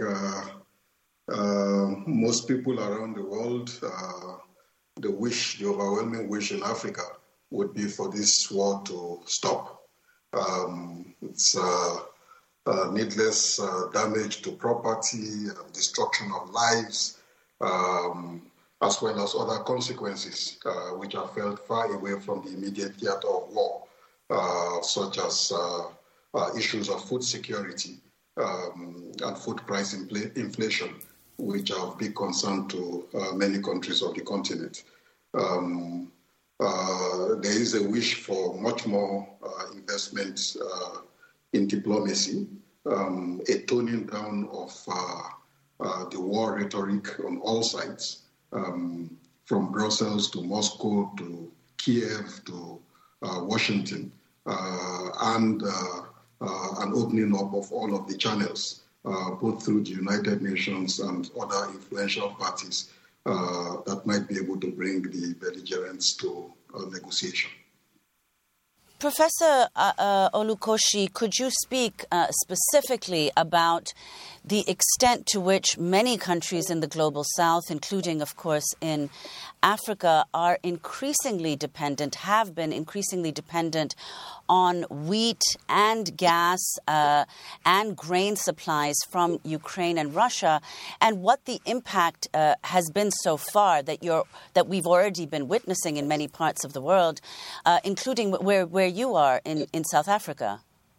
most people around the world, the overwhelming wish in Africa would be for this war to stop. It's needless damage to property, destruction of lives, as well as other consequences which are felt far away from the immediate theater of war, such as issues of food security and food price inflation, which are of big concern to many countries of the continent. There is a wish for much more investment in diplomacy, a toning down of the war rhetoric on all sides, from Brussels to Moscow to Kiev to Washington, and an opening up of all of the channels, both through the United Nations and other influential parties that might be able to bring the belligerents to negotiation. Professor Olukoshi, could you speak specifically about the extent to which many countries in the global south, including, of course, in Africa, are increasingly dependent, have been increasingly dependent on wheat and gas and grain supplies from Ukraine and Russia, and what the impact has been so far that we've already been witnessing in many parts of the world, including where you are in South Africa?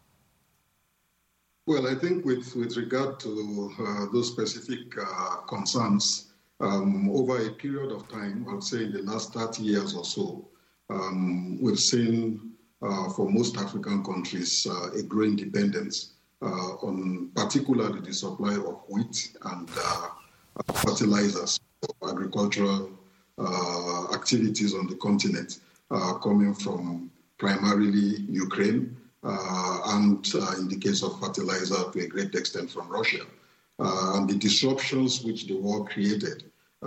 Well, I think with regard to those specific concerns, over a period of time, I would say in the last 30 years or so, we've seen for most African countries a growing dependence on particularly the supply of wheat and fertilizers for agricultural activities on the continent, coming from primarily Ukraine, and in the case of fertilizer to a great extent from Russia. And the disruptions which the war created,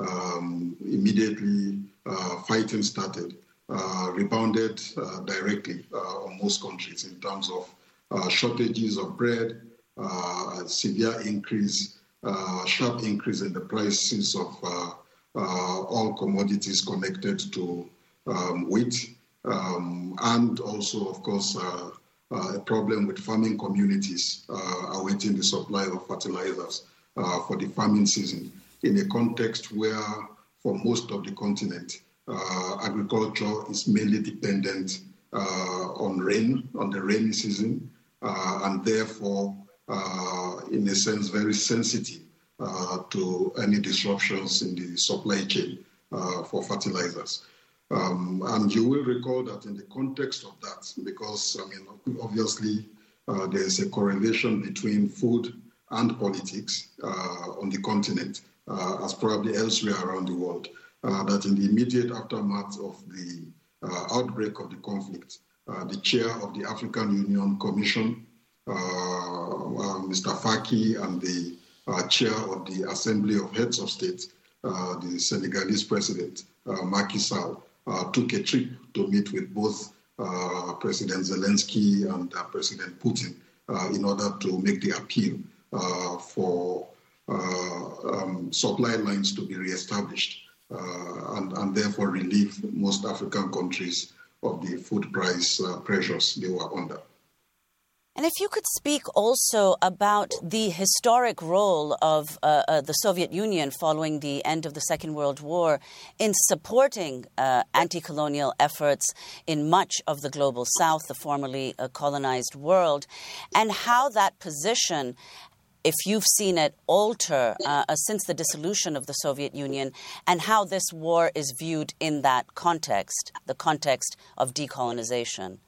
immediately fighting started, rebounded directly on most countries in terms of shortages of bread, severe increase, sharp increase in the prices of all commodities connected to wheat, and also, of course, a problem with farming communities awaiting the supply of fertilizers for the farming season, in a context where, for most of the continent, agriculture is mainly dependent on rain, on the rainy season, and therefore, in a sense, very sensitive to any disruptions in the supply chain for fertilizers. And you will recall that in the context of that, because, obviously, there's a correlation between food and politics on the continent, as probably elsewhere around the world, that in the immediate aftermath of the outbreak of the conflict, the chair of the African Union Commission, Mr. Faki, and the chair of the Assembly of Heads of State, the Senegalese president, Macky Sall, took a trip to meet with both President Zelensky and President Putin in order to make the appeal for supply lines to be reestablished and therefore relieve most African countries of the food price pressures they were under. And if you could speak also about the historic role of the Soviet Union following the end of the Second World War in supporting anti-colonial efforts in much of the global South, the formerly colonized world, and how that position, if you've seen it alter since the dissolution of the Soviet Union, and how this war is viewed in that context, the context of decolonization.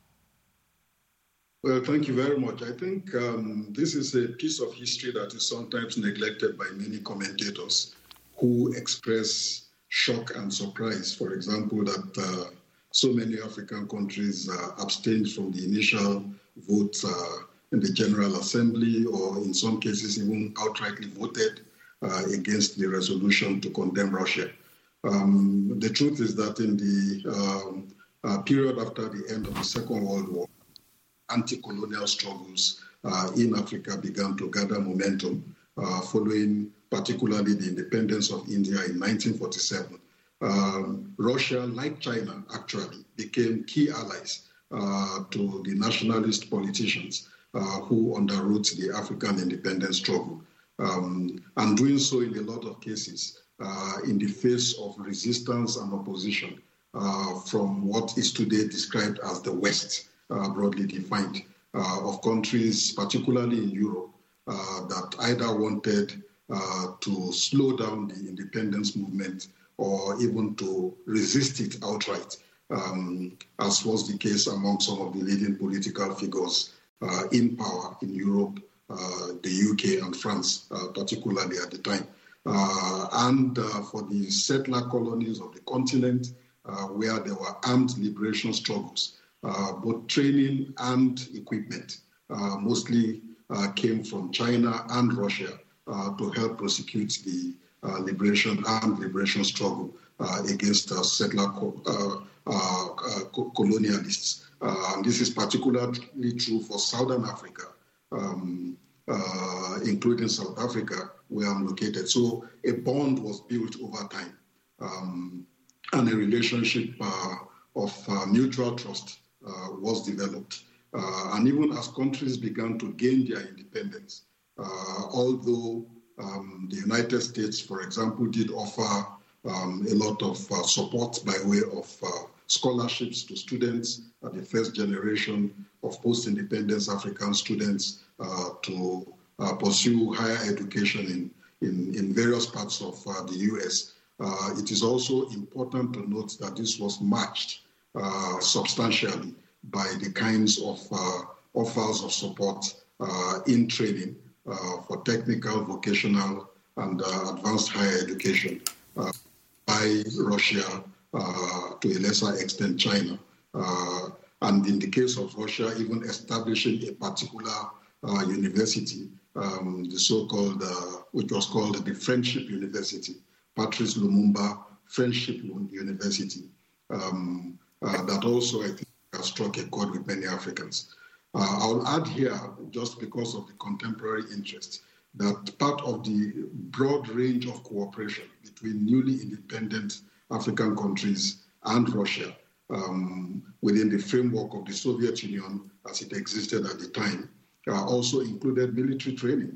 Well, thank you very much. I think this is a piece of history that is sometimes neglected by many commentators who express shock and surprise, for example, that so many African countries abstained from the initial vote in the General Assembly, or in some cases even outrightly voted against the resolution to condemn Russia. The truth is that in the period after the end of the Second World War, anti-colonial struggles in Africa began to gather momentum following particularly the independence of India in 1947. Russia, like China, actually became key allies to the nationalist politicians who underwrote the African independence struggle, and doing so in a lot of cases in the face of resistance and opposition from what is today described as the West, broadly defined, of countries, particularly in Europe, that either wanted to slow down the independence movement or even to resist it outright, as was the case among some of the leading political figures in power in Europe, the UK and France, particularly at the time. And for the settler colonies of the continent, where there were armed liberation struggles, both training and equipment mostly came from China and Russia to help prosecute the liberation struggle against settler colonialists. This is particularly true for Southern Africa, including South Africa, where I'm located. So a bond was built over time, and a relationship of mutual trust was developed. And even as countries began to gain their independence, although the United States, for example, did offer a lot of support by way of scholarships to students, the first generation of post-independence African students to pursue higher education in various parts of the U.S. It is also important to note that this was matched substantially by the kinds of offers of support in training for technical, vocational, and advanced higher education by Russia, to a lesser extent China. And in the case of Russia, even establishing a particular university, the so-called, which was called the Friendship University, Patrice Lumumba Friendship University, that also, I think, has struck a chord with many Africans. I'll add here, just because of the contemporary interest, that part of the broad range of cooperation between newly independent African countries and Russia within the framework of the Soviet Union as it existed at the time also included military training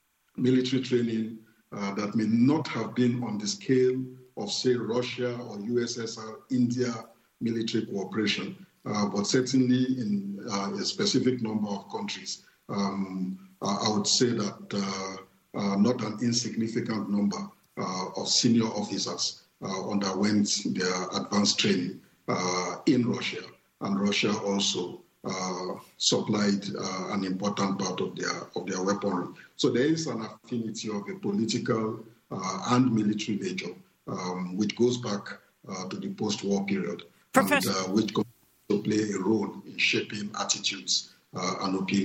that may not have been on the scale of, say, Russia or USSR, India military cooperation, but certainly in a specific number of countries. I would say that not an insignificant number of senior officers underwent their advanced training in Russia, and Russia also supplied an important part of their weaponry. So there is an affinity of a political and military nature, which goes back to the post-war period, and which continues to play a role in shaping attitudes and opinion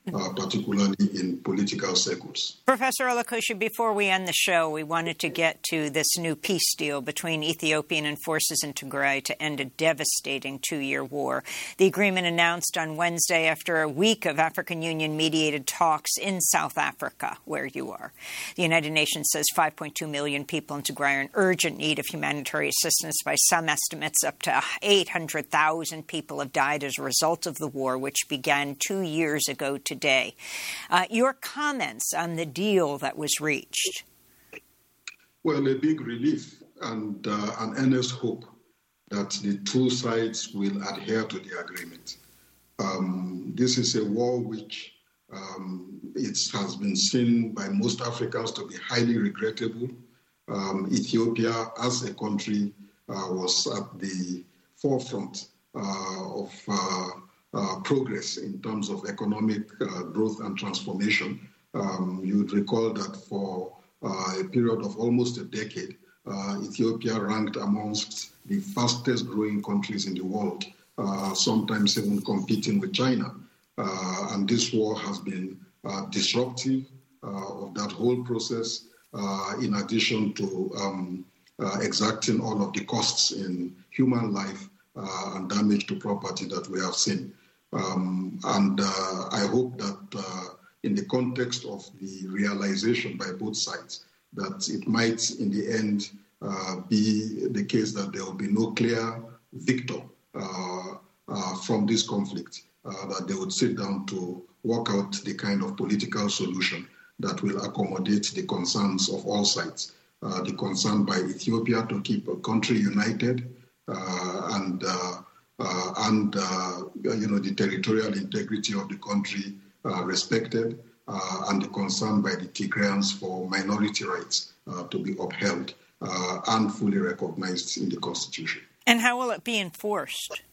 particularly in political circles. Professor Olukoshi, before we end the show, we wanted to get to this new peace deal between Ethiopian and forces in Tigray to end a devastating 2-year war. The agreement announced on Wednesday after a week of African Union-mediated talks in South Africa, where you are. The United Nations says 5.2 million people in Tigray are in urgent need of humanitarian assistance. By some estimates, up to 800,000 people have died as a result of the war, which began 2 years ago today. Your comments on the deal that was reached? Well, a big relief and an earnest hope that the two sides will adhere to the agreement. This is a war which it has been seen by most Africans to be highly regrettable. Ethiopia, as a country, was at the forefront of progress in terms of economic growth and transformation. You'd recall that for a period of almost a decade, Ethiopia ranked amongst the fastest growing countries in the world, sometimes even competing with China. And this war has been disruptive of that whole process, in addition to exacting all of the costs in human life and damage to property that we have seen. I hope that in the context of the realization by both sides that it might, in the end, be the case that there will be no clear victor from this conflict, that they would sit down to work out the kind of political solution that will accommodate the concerns of all sides. The concern by Ethiopia to keep a country united and the territorial integrity of the country respected, and the concern by the Tigrayans for minority rights to be upheld and fully recognized in the constitution. And how will it be enforced?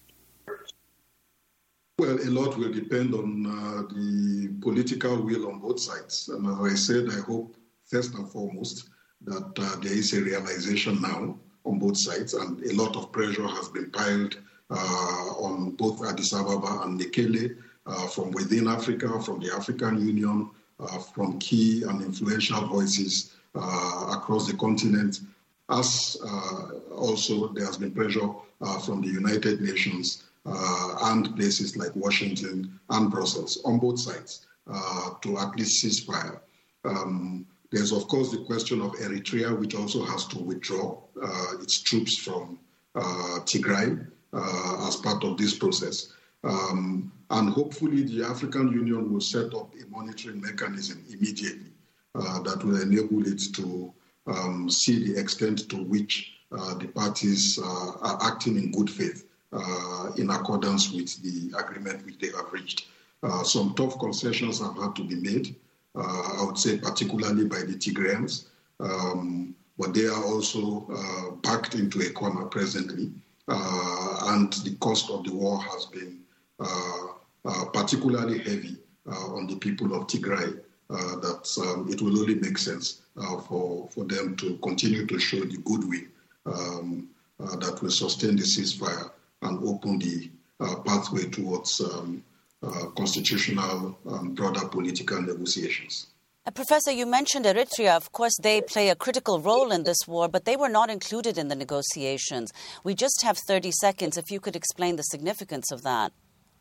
Well, a lot will depend on the political will on both sides. And as I said, I hope first and foremost that there is a realization now on both sides, and a lot of pressure has been piled on both Addis Ababa and Mekele from within Africa, from the African Union, from key and influential voices across the continent, as also there has been pressure from the United Nations and places like Washington and Brussels on both sides to at least cease fire. There's, of course, the question of Eritrea, which also has to withdraw its troops from Tigray as part of this process. And hopefully the African Union will set up a monitoring mechanism immediately that will enable it to see the extent to which the parties are acting in good faith in accordance with the agreement which they have reached. Some tough concessions have had to be made, I would say particularly by the Tigrayans, but they are also backed into a corner presently, and the cost of the war has been particularly heavy on the people of Tigray, that it will only make sense for them to continue to show the goodwill that will sustain the ceasefire and open the pathway towards constitutional and broader political negotiations. Professor, you mentioned Eritrea. Of course, they play a critical role in this war, but they were not included in the negotiations. We just have 30 seconds. If you could explain the significance of that.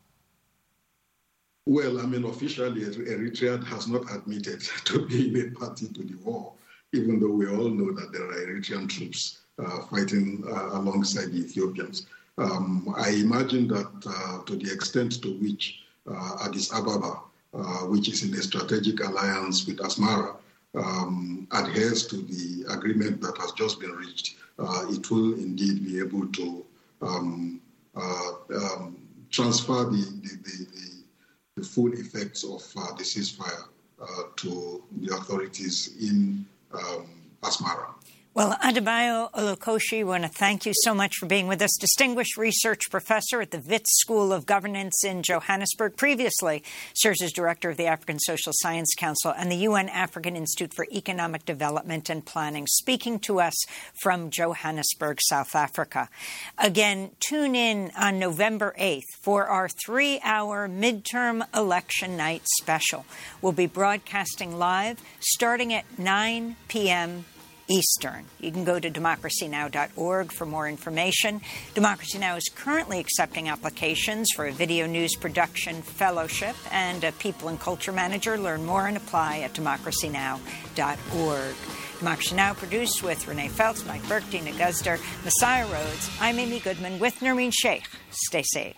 Well, I mean, officially, Eritrea has not admitted to being a party to the war, even though we all know that there are Eritrean troops fighting alongside the Ethiopians. I imagine that to the extent to which Addis Ababa, which is in a strategic alliance with Asmara, adheres to the agreement that has just been reached, it will indeed be able to transfer the full effects of the ceasefire to the authorities in Asmara. Well, Adebayo Olukoshi, we want to thank you so much for being with us. Distinguished research professor at the Wits School of Governance in Johannesburg. Previously serves as director of the African Social Science Council and the UN African Institute for Economic Development and Planning, speaking to us from Johannesburg, South Africa. Again, tune in on November 8th for our 3-hour midterm election night special. We'll be broadcasting live starting at 9 p.m. Eastern. You can go to democracynow.org for more information. Democracy Now! Is currently accepting applications for a video news production fellowship and a people and culture manager. Learn more and apply at democracynow.org. Democracy Now! Produced with Renee Feltz, Mike Burke, Dina Guzder, Messiah Rhodes. I'm Amy Goodman with Nermeen Sheikh. Stay safe.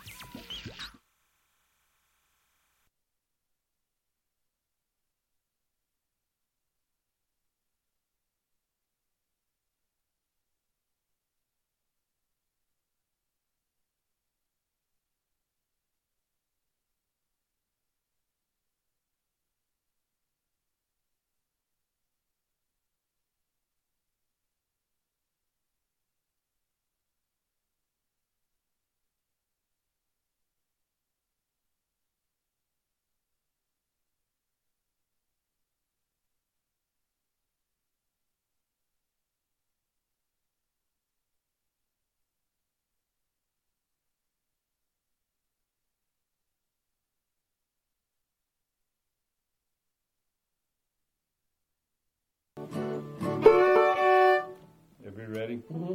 Everybody ready? Mm-hmm.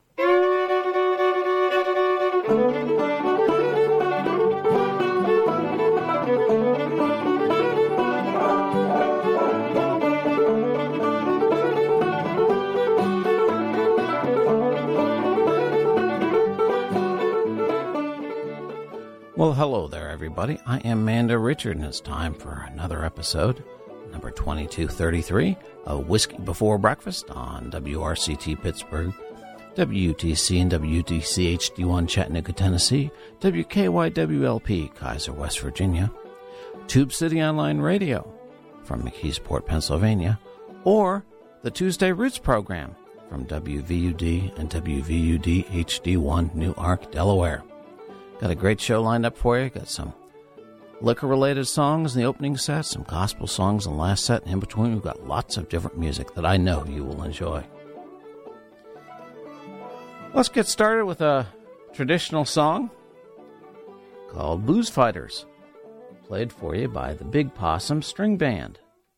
Well, hello there, everybody. I am Manda Richard, and it's time for another episode, number 2233, of Whiskey Before Breakfast on WRCT Pittsburgh, WTC and WTC HD1 Chattanooga, Tennessee, WKYWLP Kaiser, West Virginia, Tube City Online Radio from McKeesport, Pennsylvania, or the Tuesday Roots program from WVUD and WVUD HD1 Newark, Delaware. Got a great show lined up for you. Got some liquor-related songs in the opening set, some gospel songs in the last set, and in between we've got lots of different music that I know you will enjoy. Let's get started with a traditional song called Blues Fighters, played for you by the Big Possum String Band.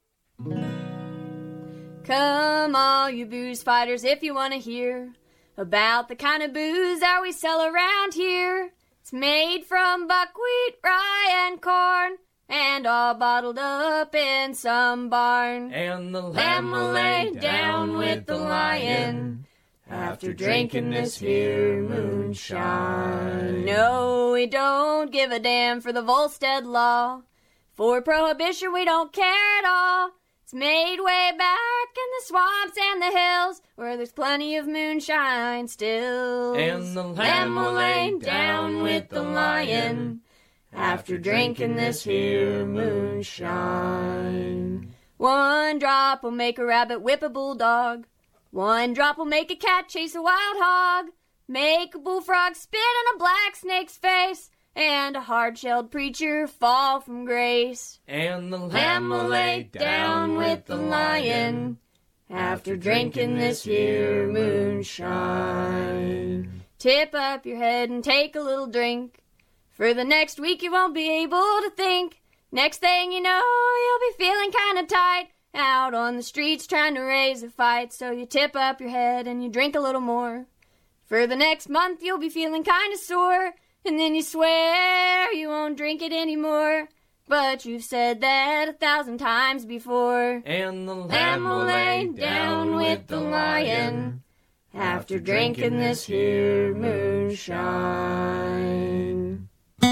Come all you booze fighters if you want to hear about the kind of booze that we sell around here. It's made from buckwheat, rye, and corn, and all bottled up in some barn. And the lamb will lay down with the lion after drinking this here moonshine. No, we don't give a damn for the Volstead law. For prohibition, we don't care at all. It's made way back in the swamps and the hills where there's plenty of moonshine still. And the lamb will lay down with the lion after drinking this here moonshine. One drop will make a rabbit whip a bulldog. One drop will make a cat chase a wild hog. Make a bullfrog spit in a black snake's face. And a hard-shelled preacher fall from grace. And the lamb will lay down with the lion after drinking this here moonshine. Tip up your head and take a little drink. For the next week you won't be able to think. Next thing you know, you'll be feeling kind of tight out on the streets trying to raise a fight. So you tip up your head and you drink a little more. For the next month you'll be feeling kind of sore. And then you swear you won't drink it anymore. But you've said that 1,000 times before. And the lamb will lay down with the lion after drinking this here moonshine.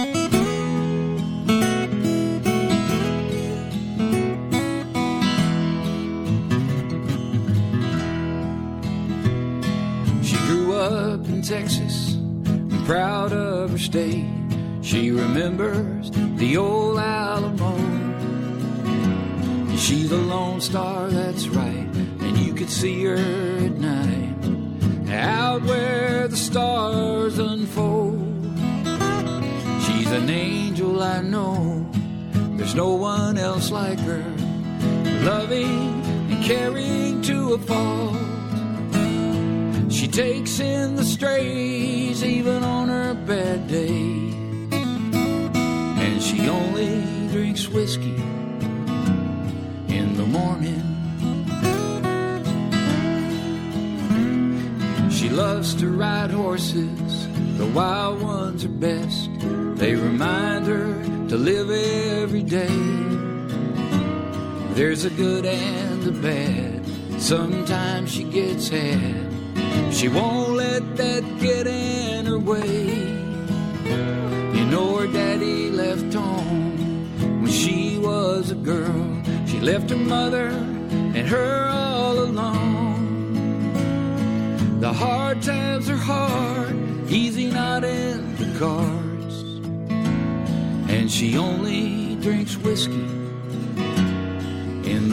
She grew up in Texas, proud of her state. She remembers the old Alamo. She's a Lone Star, that's right, and you you could see her at night, out where the stars unfold. She's an angel, I know, there's no one else like her, loving and caring to a fault. She takes in the strays even on her bad day, and she only drinks whiskey in the morning. She loves to ride horses, the wild ones are best. They remind her to live every day. There's a good and a bad, sometimes she gets had. She won't let that get in her way. You know her daddy left home when she was a girl. She left her mother and her all alone. The hard times are hard, easy not in the cards. And she only drinks whiskey